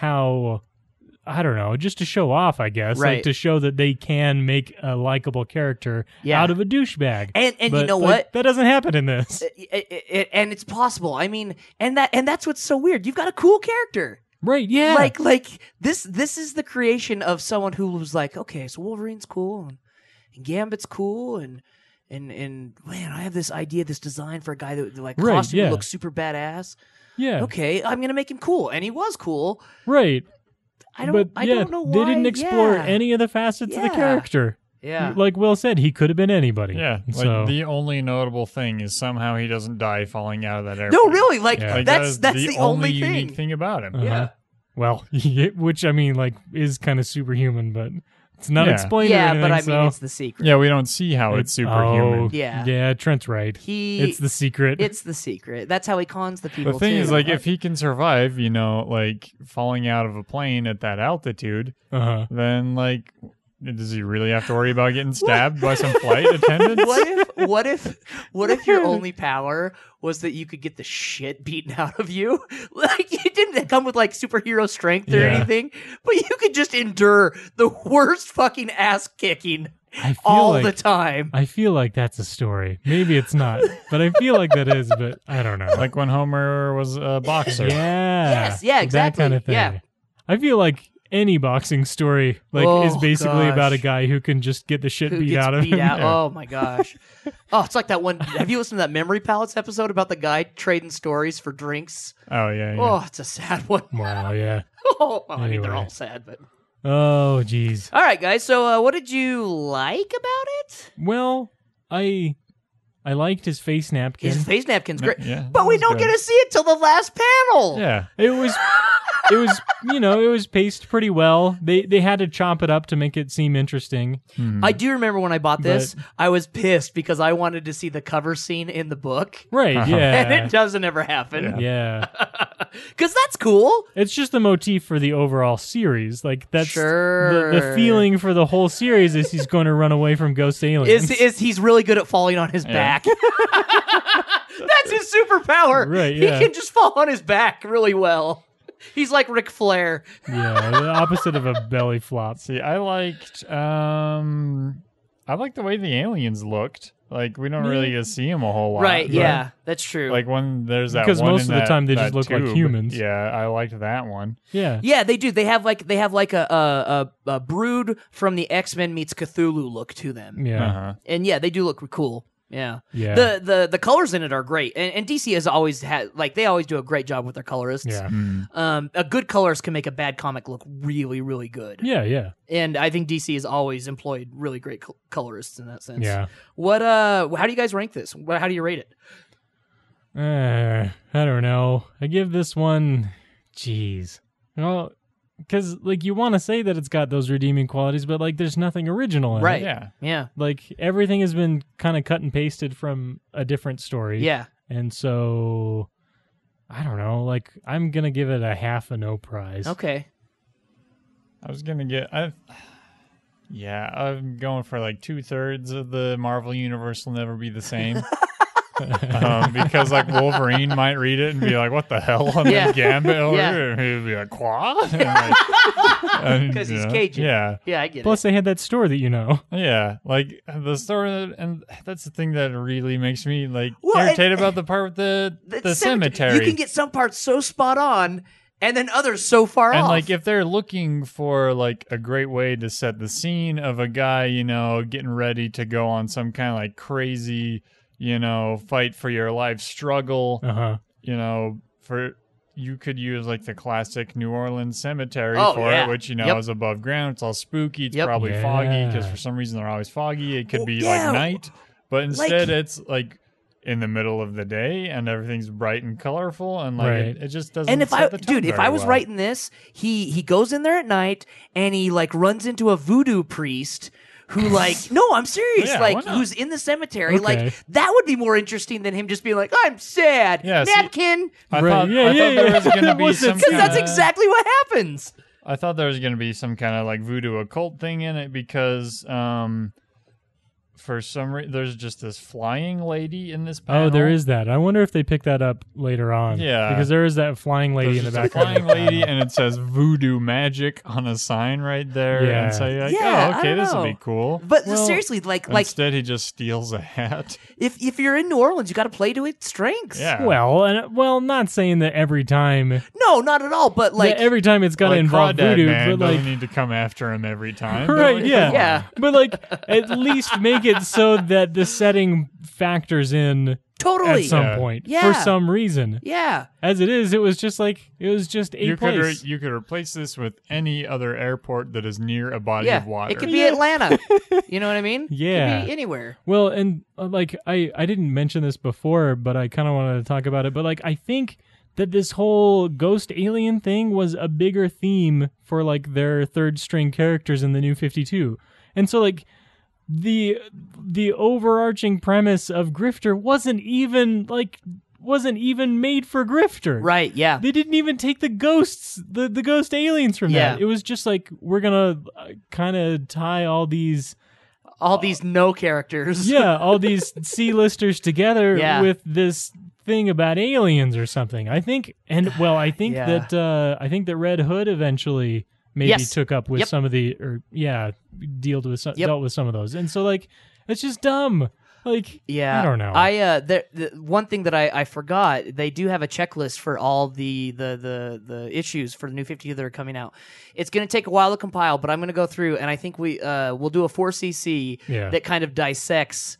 how I don't know, just to show off, I guess, Right. like to show that they can make a likable character Yeah. out of a douchebag. And and you But, know like, what? that doesn't happen in this, It- it- it- and it's possible. I mean, and that and that's what's so weird. You've got a cool character. right? Yeah, Like like this this is the creation of someone who was like, okay, so Wolverine's cool and, and Gambit's cool and and and man, I have this idea, this design for a guy that like Right, costume yeah. looks super badass. yeah, Okay, I'm gonna make him cool, and he was cool. right. I don't but I yeah, don't know why. they didn't explore yeah. any of the facets of the Yeah. character. Yeah. Like Will said, he could have been anybody. Yeah, like so the only notable thing is somehow he doesn't die falling out of that airplane. No, really, like Yeah. Like, that's that is that's the, the, only, only unique thing. thing about him. Uh-huh. Yeah. Well, which I mean, like, is kind of superhuman, but it's not Yeah. explained. or Yeah, anything, but I mean, so- it's the secret. Yeah, we don't see how it's, superhuman. Oh, Yeah. yeah. Trent's right. He It's the secret. It's the secret. That's how he cons the people. The thing too. is, like, if he can survive, you know, like falling out of a plane at that altitude, uh-huh. then like, does he really have to worry about getting stabbed by some flight attendants? what if what if what if your only power was that you could get the shit beaten out of you? Like it didn't come with like superhero strength or Yeah. anything, but you could just endure the worst fucking ass kicking I feel all like, the time. I feel like that's a story. Maybe it's not, but I feel like that is. But I don't know. Like when Homer was a boxer. yeah, Yes, yeah, exactly. That kind of thing. Yeah. I feel like any boxing story like Oh, is basically about a gosh. guy who can just get the shit Who beat gets out of beat him. out? Yeah. Oh my gosh! Oh, it's like that one. Have you listened to that Memory Palace episode about the guy trading stories for drinks? Oh yeah. yeah. Oh, it's a sad one. Wow, yeah. Oh, well, I mean, they're Anyway. all sad, but Oh, geez. all right, guys. So, uh, what did you like about it? Well, I I liked his face napkin. His face napkin's great, Yeah, but we that's don't good. get to see it till the last panel. Yeah. It was, it was, you know, it was paced pretty well. They they had to chop it up to make it seem interesting. I do remember when I bought this, But- I was pissed because I wanted to see the cover scene in the book, Right? and Yeah. it doesn't ever happen. Yeah. Because that's cool. It's just the motif for the overall series. Like that's Sure. the, the feeling for the whole series is he's going to run away from ghost aliens. Is is he's really good at falling on his back? That's his superpower. Right, yeah. He can just fall on his back really well. He's like Ric Flair. yeah, the opposite of a belly flop. See, I liked um I liked the way the aliens looked. Like we don't really get to see them a whole lot. Right, but, yeah, that's true. Like when there's that Because one most in of the that- time they that just look like tube. humans. Yeah, I liked that one. Yeah. Yeah, they do. They have like they have like a a, a, a Brood from the X-Men meets Cthulhu look to them. Yeah. Uh-huh. And yeah, they do look cool. Yeah. Yeah. The the the colors in it are great. And, and D C has always had like they always do a great job with their colorists. Yeah. Um a good colorist can make a bad comic look really really good. Yeah, yeah. And I think D C has always employed really great col- colorists in that sense. Yeah. What uh how do you guys rank this? What, how do you rate it? Uh, I don't know. I give this one, jeez. Well, because like you want to say that it's got those redeeming qualities, but like there's nothing original in Right. it. Yeah. Yeah. Like everything has been kind of cut and pasted from a different story. Yeah. And so I don't know. Like I'm gonna give it a half a no prize. Okay. I was gonna get I yeah, I'm going for like two thirds of the Marvel universe will never be the same. um, because like Wolverine might read it and be like, "What the hell?" And Yeah. then Gambit over Yeah. here, and he'd be like, "Qua?" Because he's Cajun. Yeah, Yeah, I get Plus, it. they had that store that you know. yeah. Like the story, and that's the thing that really makes me like Well, and- irritated about the part with the The the cemetery- cemetery. You can get some parts so spot on, and then others so far And off. like if they're looking for like a great way to set the scene of a guy, you know, getting ready to go on some kind of like crazy, you know, fight for your life struggle, Uh huh. you know, for you could use like the classic New Orleans cemetery Oh, for yeah. it, which you know Yep. is above ground. It's all spooky. It's Yep. probably foggy because Yeah. for some reason they're always foggy. It could Well, be yeah. like night, but instead Like- it's like in the middle of the day and everything's bright and colorful and like Right. it, it just doesn't. And if set I, the tone dude, if very I was well. writing this, he he goes in there at night and he like runs into a voodoo priest who like, no, I'm serious, Yeah, why like not? who's in the cemetery. Okay. Like that would be more interesting than him just being like, I'm sad, Yeah, see- napkin, I Right, thought, yeah, I yeah, thought there yeah. was going to be Was it- some because kind that's exactly what happens. I thought there was going to be some kind of like voodoo occult thing in it because um, for some reason there's just this flying lady in this panel. Oh, there is that. I wonder if they pick that up later on. Yeah. Because there is that flying lady There's in the just a background. flying lady, and it says voodoo magic on a sign right there. Yeah. And so you're like, Yeah, oh, I okay, don't this will know. be cool. But Well, seriously, like like Instead, he just steals a hat. if if you're in New Orleans, you got to play to its strengths. Yeah. Well, and well, not saying that every time. No, not at all. But like, that every time it's got to like involve Crawdad voodoo, Man but doesn't like, need to come after him every time. but, right? like, Yeah, come on. Yeah. But like, at least make it so that the setting factors in totally. at some Yeah. point Yeah. for some reason. yeah. As it is, it was just like it was just a You could re- place. you could replace this with any other airport that is near a body Yeah, of water. it could be Atlanta. You know what I mean? It Yeah. could be anywhere. Well, and uh, like I, I didn't mention this before, but I kind of wanted to talk about it. But like I think that this whole ghost alien thing was a bigger theme for like their third string characters in the New fifty-two, and so like the the overarching premise of Grifter wasn't even like wasn't even made for Grifter. Right? Yeah. They didn't even take the ghosts, the, the ghost aliens from Yeah. that. It was just like we're gonna uh, kind of tie all these. All these no characters. Yeah, all these C-listers together Yeah. with this thing about aliens or something. I think, and well, I think Yeah. that uh, I think that Red Hood eventually maybe Yes. took up with Yep. some of the, or yeah, dealt with some, Yep. dealt with some of those, and so like it's just dumb. Like, Yeah, I don't know. I uh, the, the one thing that I, I forgot, they do have a checklist for all the the the the issues for the New fifty-two that are coming out. It's going to take a while to compile, but I'm going to go through and I think we uh we'll do a four C C Yeah. that kind of dissects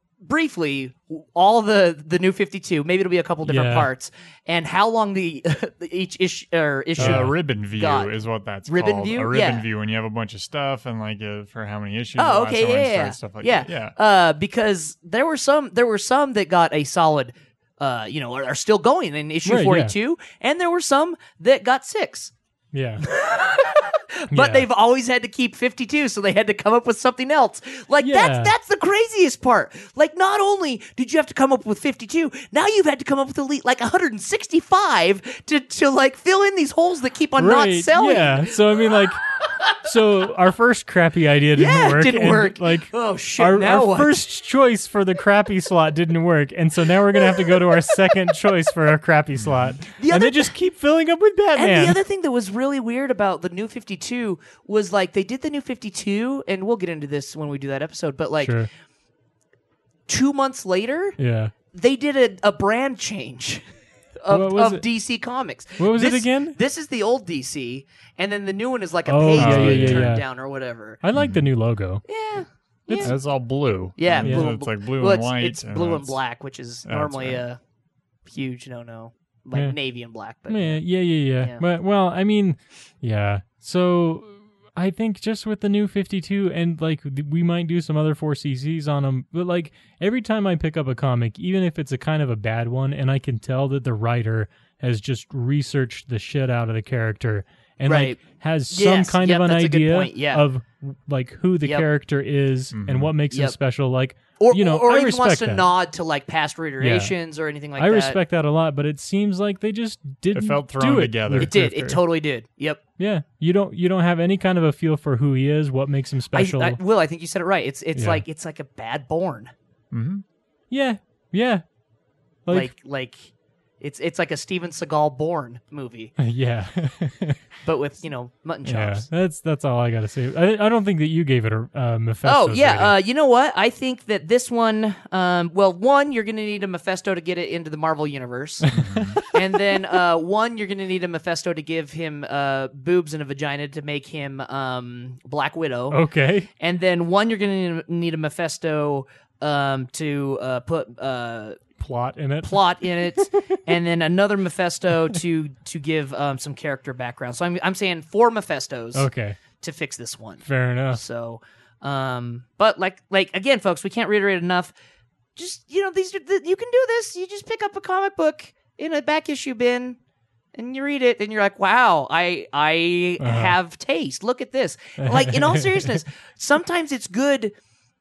briefly all the the New fifty-two. Maybe it'll be a couple different Yeah. parts and how long the each issue or issue. Uh, ribbon view God. is what that's Ribbon called. view? A ribbon Yeah. view when you have a bunch of stuff and like uh, for how many issues. Oh, the last okay, one yeah, started, yeah, stuff like yeah. that. Yeah. Uh, because there were some, there were some that got a solid, uh, you know, are, are still going in issue Right, yeah. forty-two, and there were some that got six. yeah, But Yeah. they've always had to keep fifty-two, so they had to come up with something else. Like Yeah. that's that's the craziest part. Like not only did you have to come up with fifty-two, now you've had to come up with elite like one hundred sixty-five to to like fill in these holes that keep on not right. selling. Yeah, so I mean, like, so our first crappy idea didn't Yeah, it work. didn't and, work. Like, Oh shit! our, now our what? first choice for the crappy slot didn't work, and so now we're gonna have to go to our second choice for our crappy slot, The and other they just keep filling up with Batman. And the other thing that was really weird about the New fifty-two was like they did the New fifty-two, and we'll get into this when we do that episode, but like Sure. two months later, Yeah. they did a, a brand change of, What was of it? D C Comics. What was it This- again? This is the old D C, and then the new one is like a Oh, page yeah, where yeah, you yeah, turn yeah. down or whatever. I like the new logo. Yeah. It's- yeah. It's all blue. Yeah, And blue, it's like blue well, and it's, white. It's and blue and it's- black, which is That's normally right. a huge no-no, like Yeah. navy and black. But Yeah, yeah, yeah, yeah. Yeah. But well, I mean, yeah. So I think just with the New fifty-two, and like th- we might do some other four C Cs on them, but like every time I pick up a comic, even if it's a kind of a bad one, and I can tell that the writer has just researched the shit out of the character and Right. like has some Yes, kind yep, of an that's a good idea point, yeah. of like who the Yep. character is Mhm. and what makes him Yep. special. Like, or you know, or I even respect wants to that. nod to like past reiterations or anything like I that. respect that a lot, but it seems like they just didn't felt do thrown it together. with It did. Grifter. It totally did. Yep. Yeah, you don't you don't have any kind of a feel for who he is, what makes him I, special. I, Will, I think you said it right. It's it's Yeah. like it's like a bad born. Mm-hmm. yeah, yeah. Like- like like it's it's like a Steven Seagal Bourne movie, yeah. but with you know mutton Yeah, chops. that's that's all I got to say. I, I don't think that you gave it a uh, Mephisto. Oh yeah, uh, you know what? I think that this one, um, well, one you're going to need a Mephisto to get it into the Marvel universe, and then uh, one you're going to need a Mephisto to give him uh, boobs and a vagina to make him um, Black Widow. Okay. And then one you're going to need a Mephisto um, to uh, put uh, plot in it. plot in it, and then another Mephisto to to give um, some character background. So I'm I'm saying four Mephistos. Okay. To fix this one. Fair enough. So, um, but like like again, folks, we can't reiterate enough. Just you know, these are the, you can do this. You just pick up a comic book in a back issue bin. And you read it, and you're like, "Wow, I I Uh-huh. have taste. Look at this." Like in all seriousness, sometimes it's good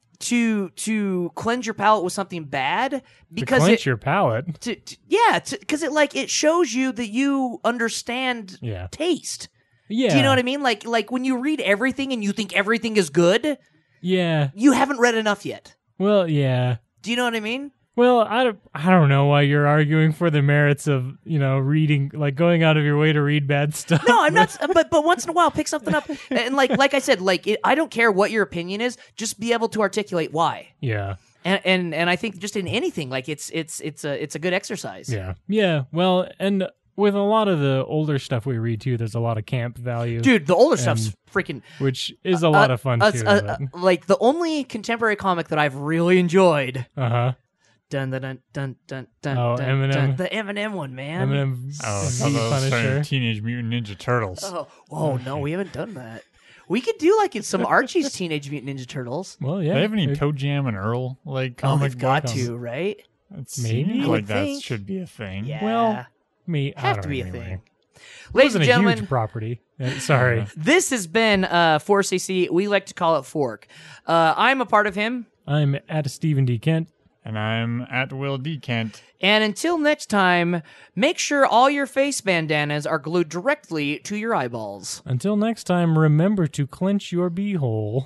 to to cleanse your palate with something bad because to clench it, your palate. to, to, yeah, because it like it shows you that you understand Yeah. taste. Yeah. Do you know what I mean? Like like when you read everything and you think everything is good, Yeah. you haven't read enough yet. Well, yeah. Do you know what I mean? Well, I don't, I don't know why you're arguing for the merits of, you know, reading, like going out of your way to read bad stuff. No, I'm not. But but once in a while, pick something up, and like like I said, like it, I don't care what your opinion is. Just be able to articulate why. Yeah. And and and I think just in anything, like it's it's it's a it's a good exercise. Yeah. Yeah. Well, and with a lot of the older stuff we read too, there's a lot of camp value. Dude, the older and- stuff's freaking, which is a lot uh, of fun uh, too. uh, uh, like the only contemporary comic that I've really enjoyed. Uh huh. Dun dun dun dun dun dun. Oh, dun, Eminem. dun, the Eminem one, man. Eminem. Oh, I V thought that was Punisher. saying Teenage Mutant Ninja Turtles. Oh, oh no, we haven't done that. We could do like in some Archie's Teenage Mutant Ninja Turtles. Well, Do yeah. they have any it- Toe Jam and Earl like Oh, comic they've got books? to, right? It Maybe. seems I like would that think. should be a thing. Yeah. Well, me, I have don't to be know, a anyway. thing. It Ladies wasn't and a gentlemen, huge property. Uh, sorry. this has been uh, four C C. We like to call it Fork. Uh, I'm a part of him. I'm at Stephen D. Kent. And I'm at Will D. Kent. And until next time, make sure all your face bandanas are glued directly to your eyeballs. Until next time, remember to clench your beehole.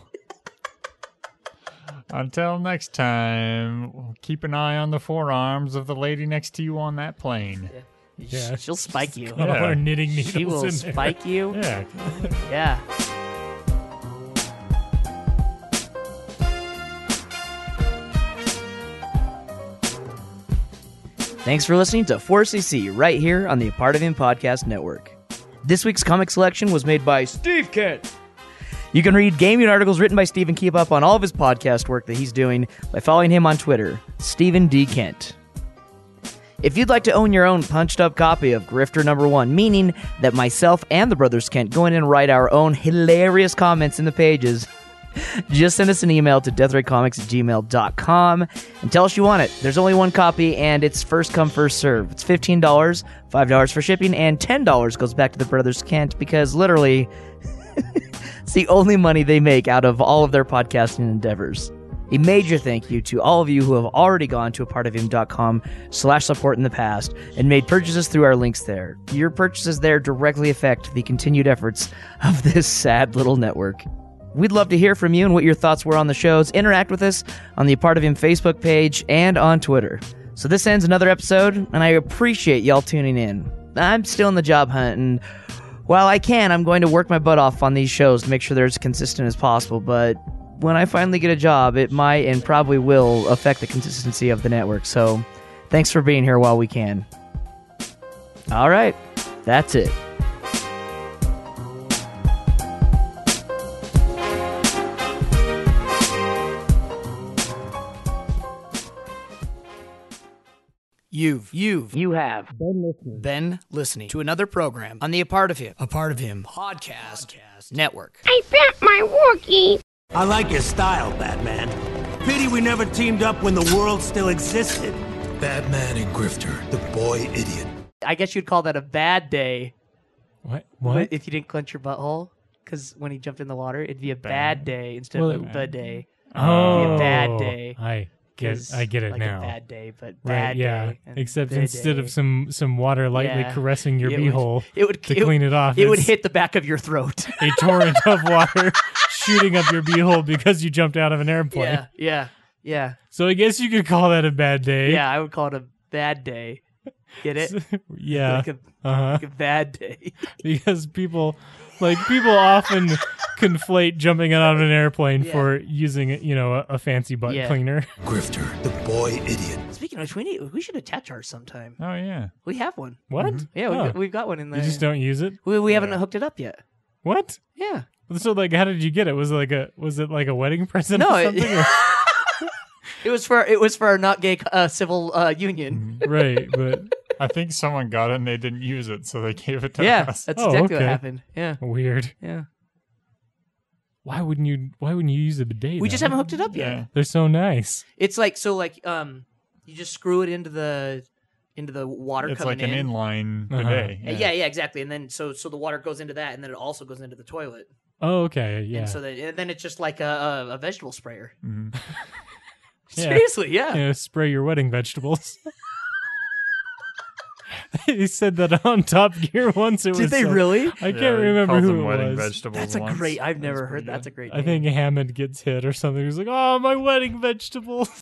Until next time, keep an eye on the forearms of the lady next to you on that plane. Yeah. She'll spike you. Got all our knitting needles She will in there. spike you. Yeah. Yeah. Thanks for listening to four C C right here on the A Part of Him Podcast Network. This week's comic selection was made by Steve Kent. You can read gaming articles written by Steve and keep up on all of his podcast work that he's doing by following him on Twitter, Stephen D. Kent. If you'd like to own your own punched up copy of Grifter Number One, meaning that myself and the Brothers Kent go in and write our own hilarious comments in the pages, just send us an email to deathraycomics at gmail dot com and tell us you want it. There's only one copy, and it's first come, first serve. It's fifteen dollars, five dollars for shipping, and ten dollars goes back to the Brothers Kent because literally it's the only money they make out of all of their podcasting endeavors. A major thank you to all of you who have already gone to a part of him dot com slash support in the past and made purchases through our links there. Your purchases there directly affect the continued efforts of this sad little network. We'd love to hear from you and what your thoughts were on the shows. Interact with us on the A Part of Him Facebook page and on Twitter. So this ends another episode, and I appreciate y'all tuning in. I'm still in the job hunt, and while I can, I'm going to work my butt off on these shows to make sure they're as consistent as possible, but when I finally get a job, it might and probably will affect the consistency of the network, so thanks for being here while we can. All right, that's it. You've, you've, you have been listening, been listening to another program on the A Part of Him, A Part of Him podcast, podcast network. I bet my walkie. I like your style, Batman. Pity we never teamed up when the world still existed. Batman and Grifter, the boy idiot. I guess you'd call that a bad day. What? What? If you didn't clench your butthole, because when he jumped in the water, it'd be a bad, bad day instead well, of a the day. Oh, it'd be a bad day. I get, I get it like now. A bad day, but right, bad yeah. day. Except the instead day. of some some water lightly Yeah. caressing your it beehole would, it would, to it, clean it off, it would it's hit the back of your throat. a torrent of water shooting up your beehole because you jumped out of an airplane. Yeah, yeah, yeah. So I guess you could call that a bad day. Yeah, I would call it a bad day. Get it? Yeah. Like a, uh-huh. like a bad day. Because people, like people often conflate jumping out of an airplane Yeah. for using, you know, a, a fancy butt Yeah. cleaner. Grifter, the boy idiot. Speaking of which, we need we should attach ours sometime. Oh yeah. We have one. What? Yeah, we've, Oh. got, we've got one in there. You just don't use it? We we haven't hooked it up yet. What? Yeah. So like, how did you get it? Was it like a was it like a wedding present No, or it- something? or- It was for it was for our not gay uh, civil uh, union. right, but I think someone got it and they didn't use it, so they gave it to Yeah, us. that's Oh, exactly okay. what happened. Yeah. Weird. Yeah. Why wouldn't you? Why wouldn't you use a bidet? We just then? haven't hooked it up yet. Yeah. They're so nice. It's like so like um you just screw it into the into the water It's coming like an in. inline Uh-huh. bidet. Yeah. yeah, yeah, exactly. And then so so the water goes into that, and then it also goes into the toilet. Oh, okay, yeah. And so that and then it's just like a, a, a vegetable sprayer. Mhm. Yeah. Seriously, yeah. Yeah, spray your wedding vegetables. He said that on Top Gear once. It Did was they so- really? I can't Yeah, he remember called who them it wedding was. vegetables That's a once. great. I've That's never pretty heard. That's a good. great. I name. think Hammond gets hit or something. He's like, "Oh, my wedding vegetables."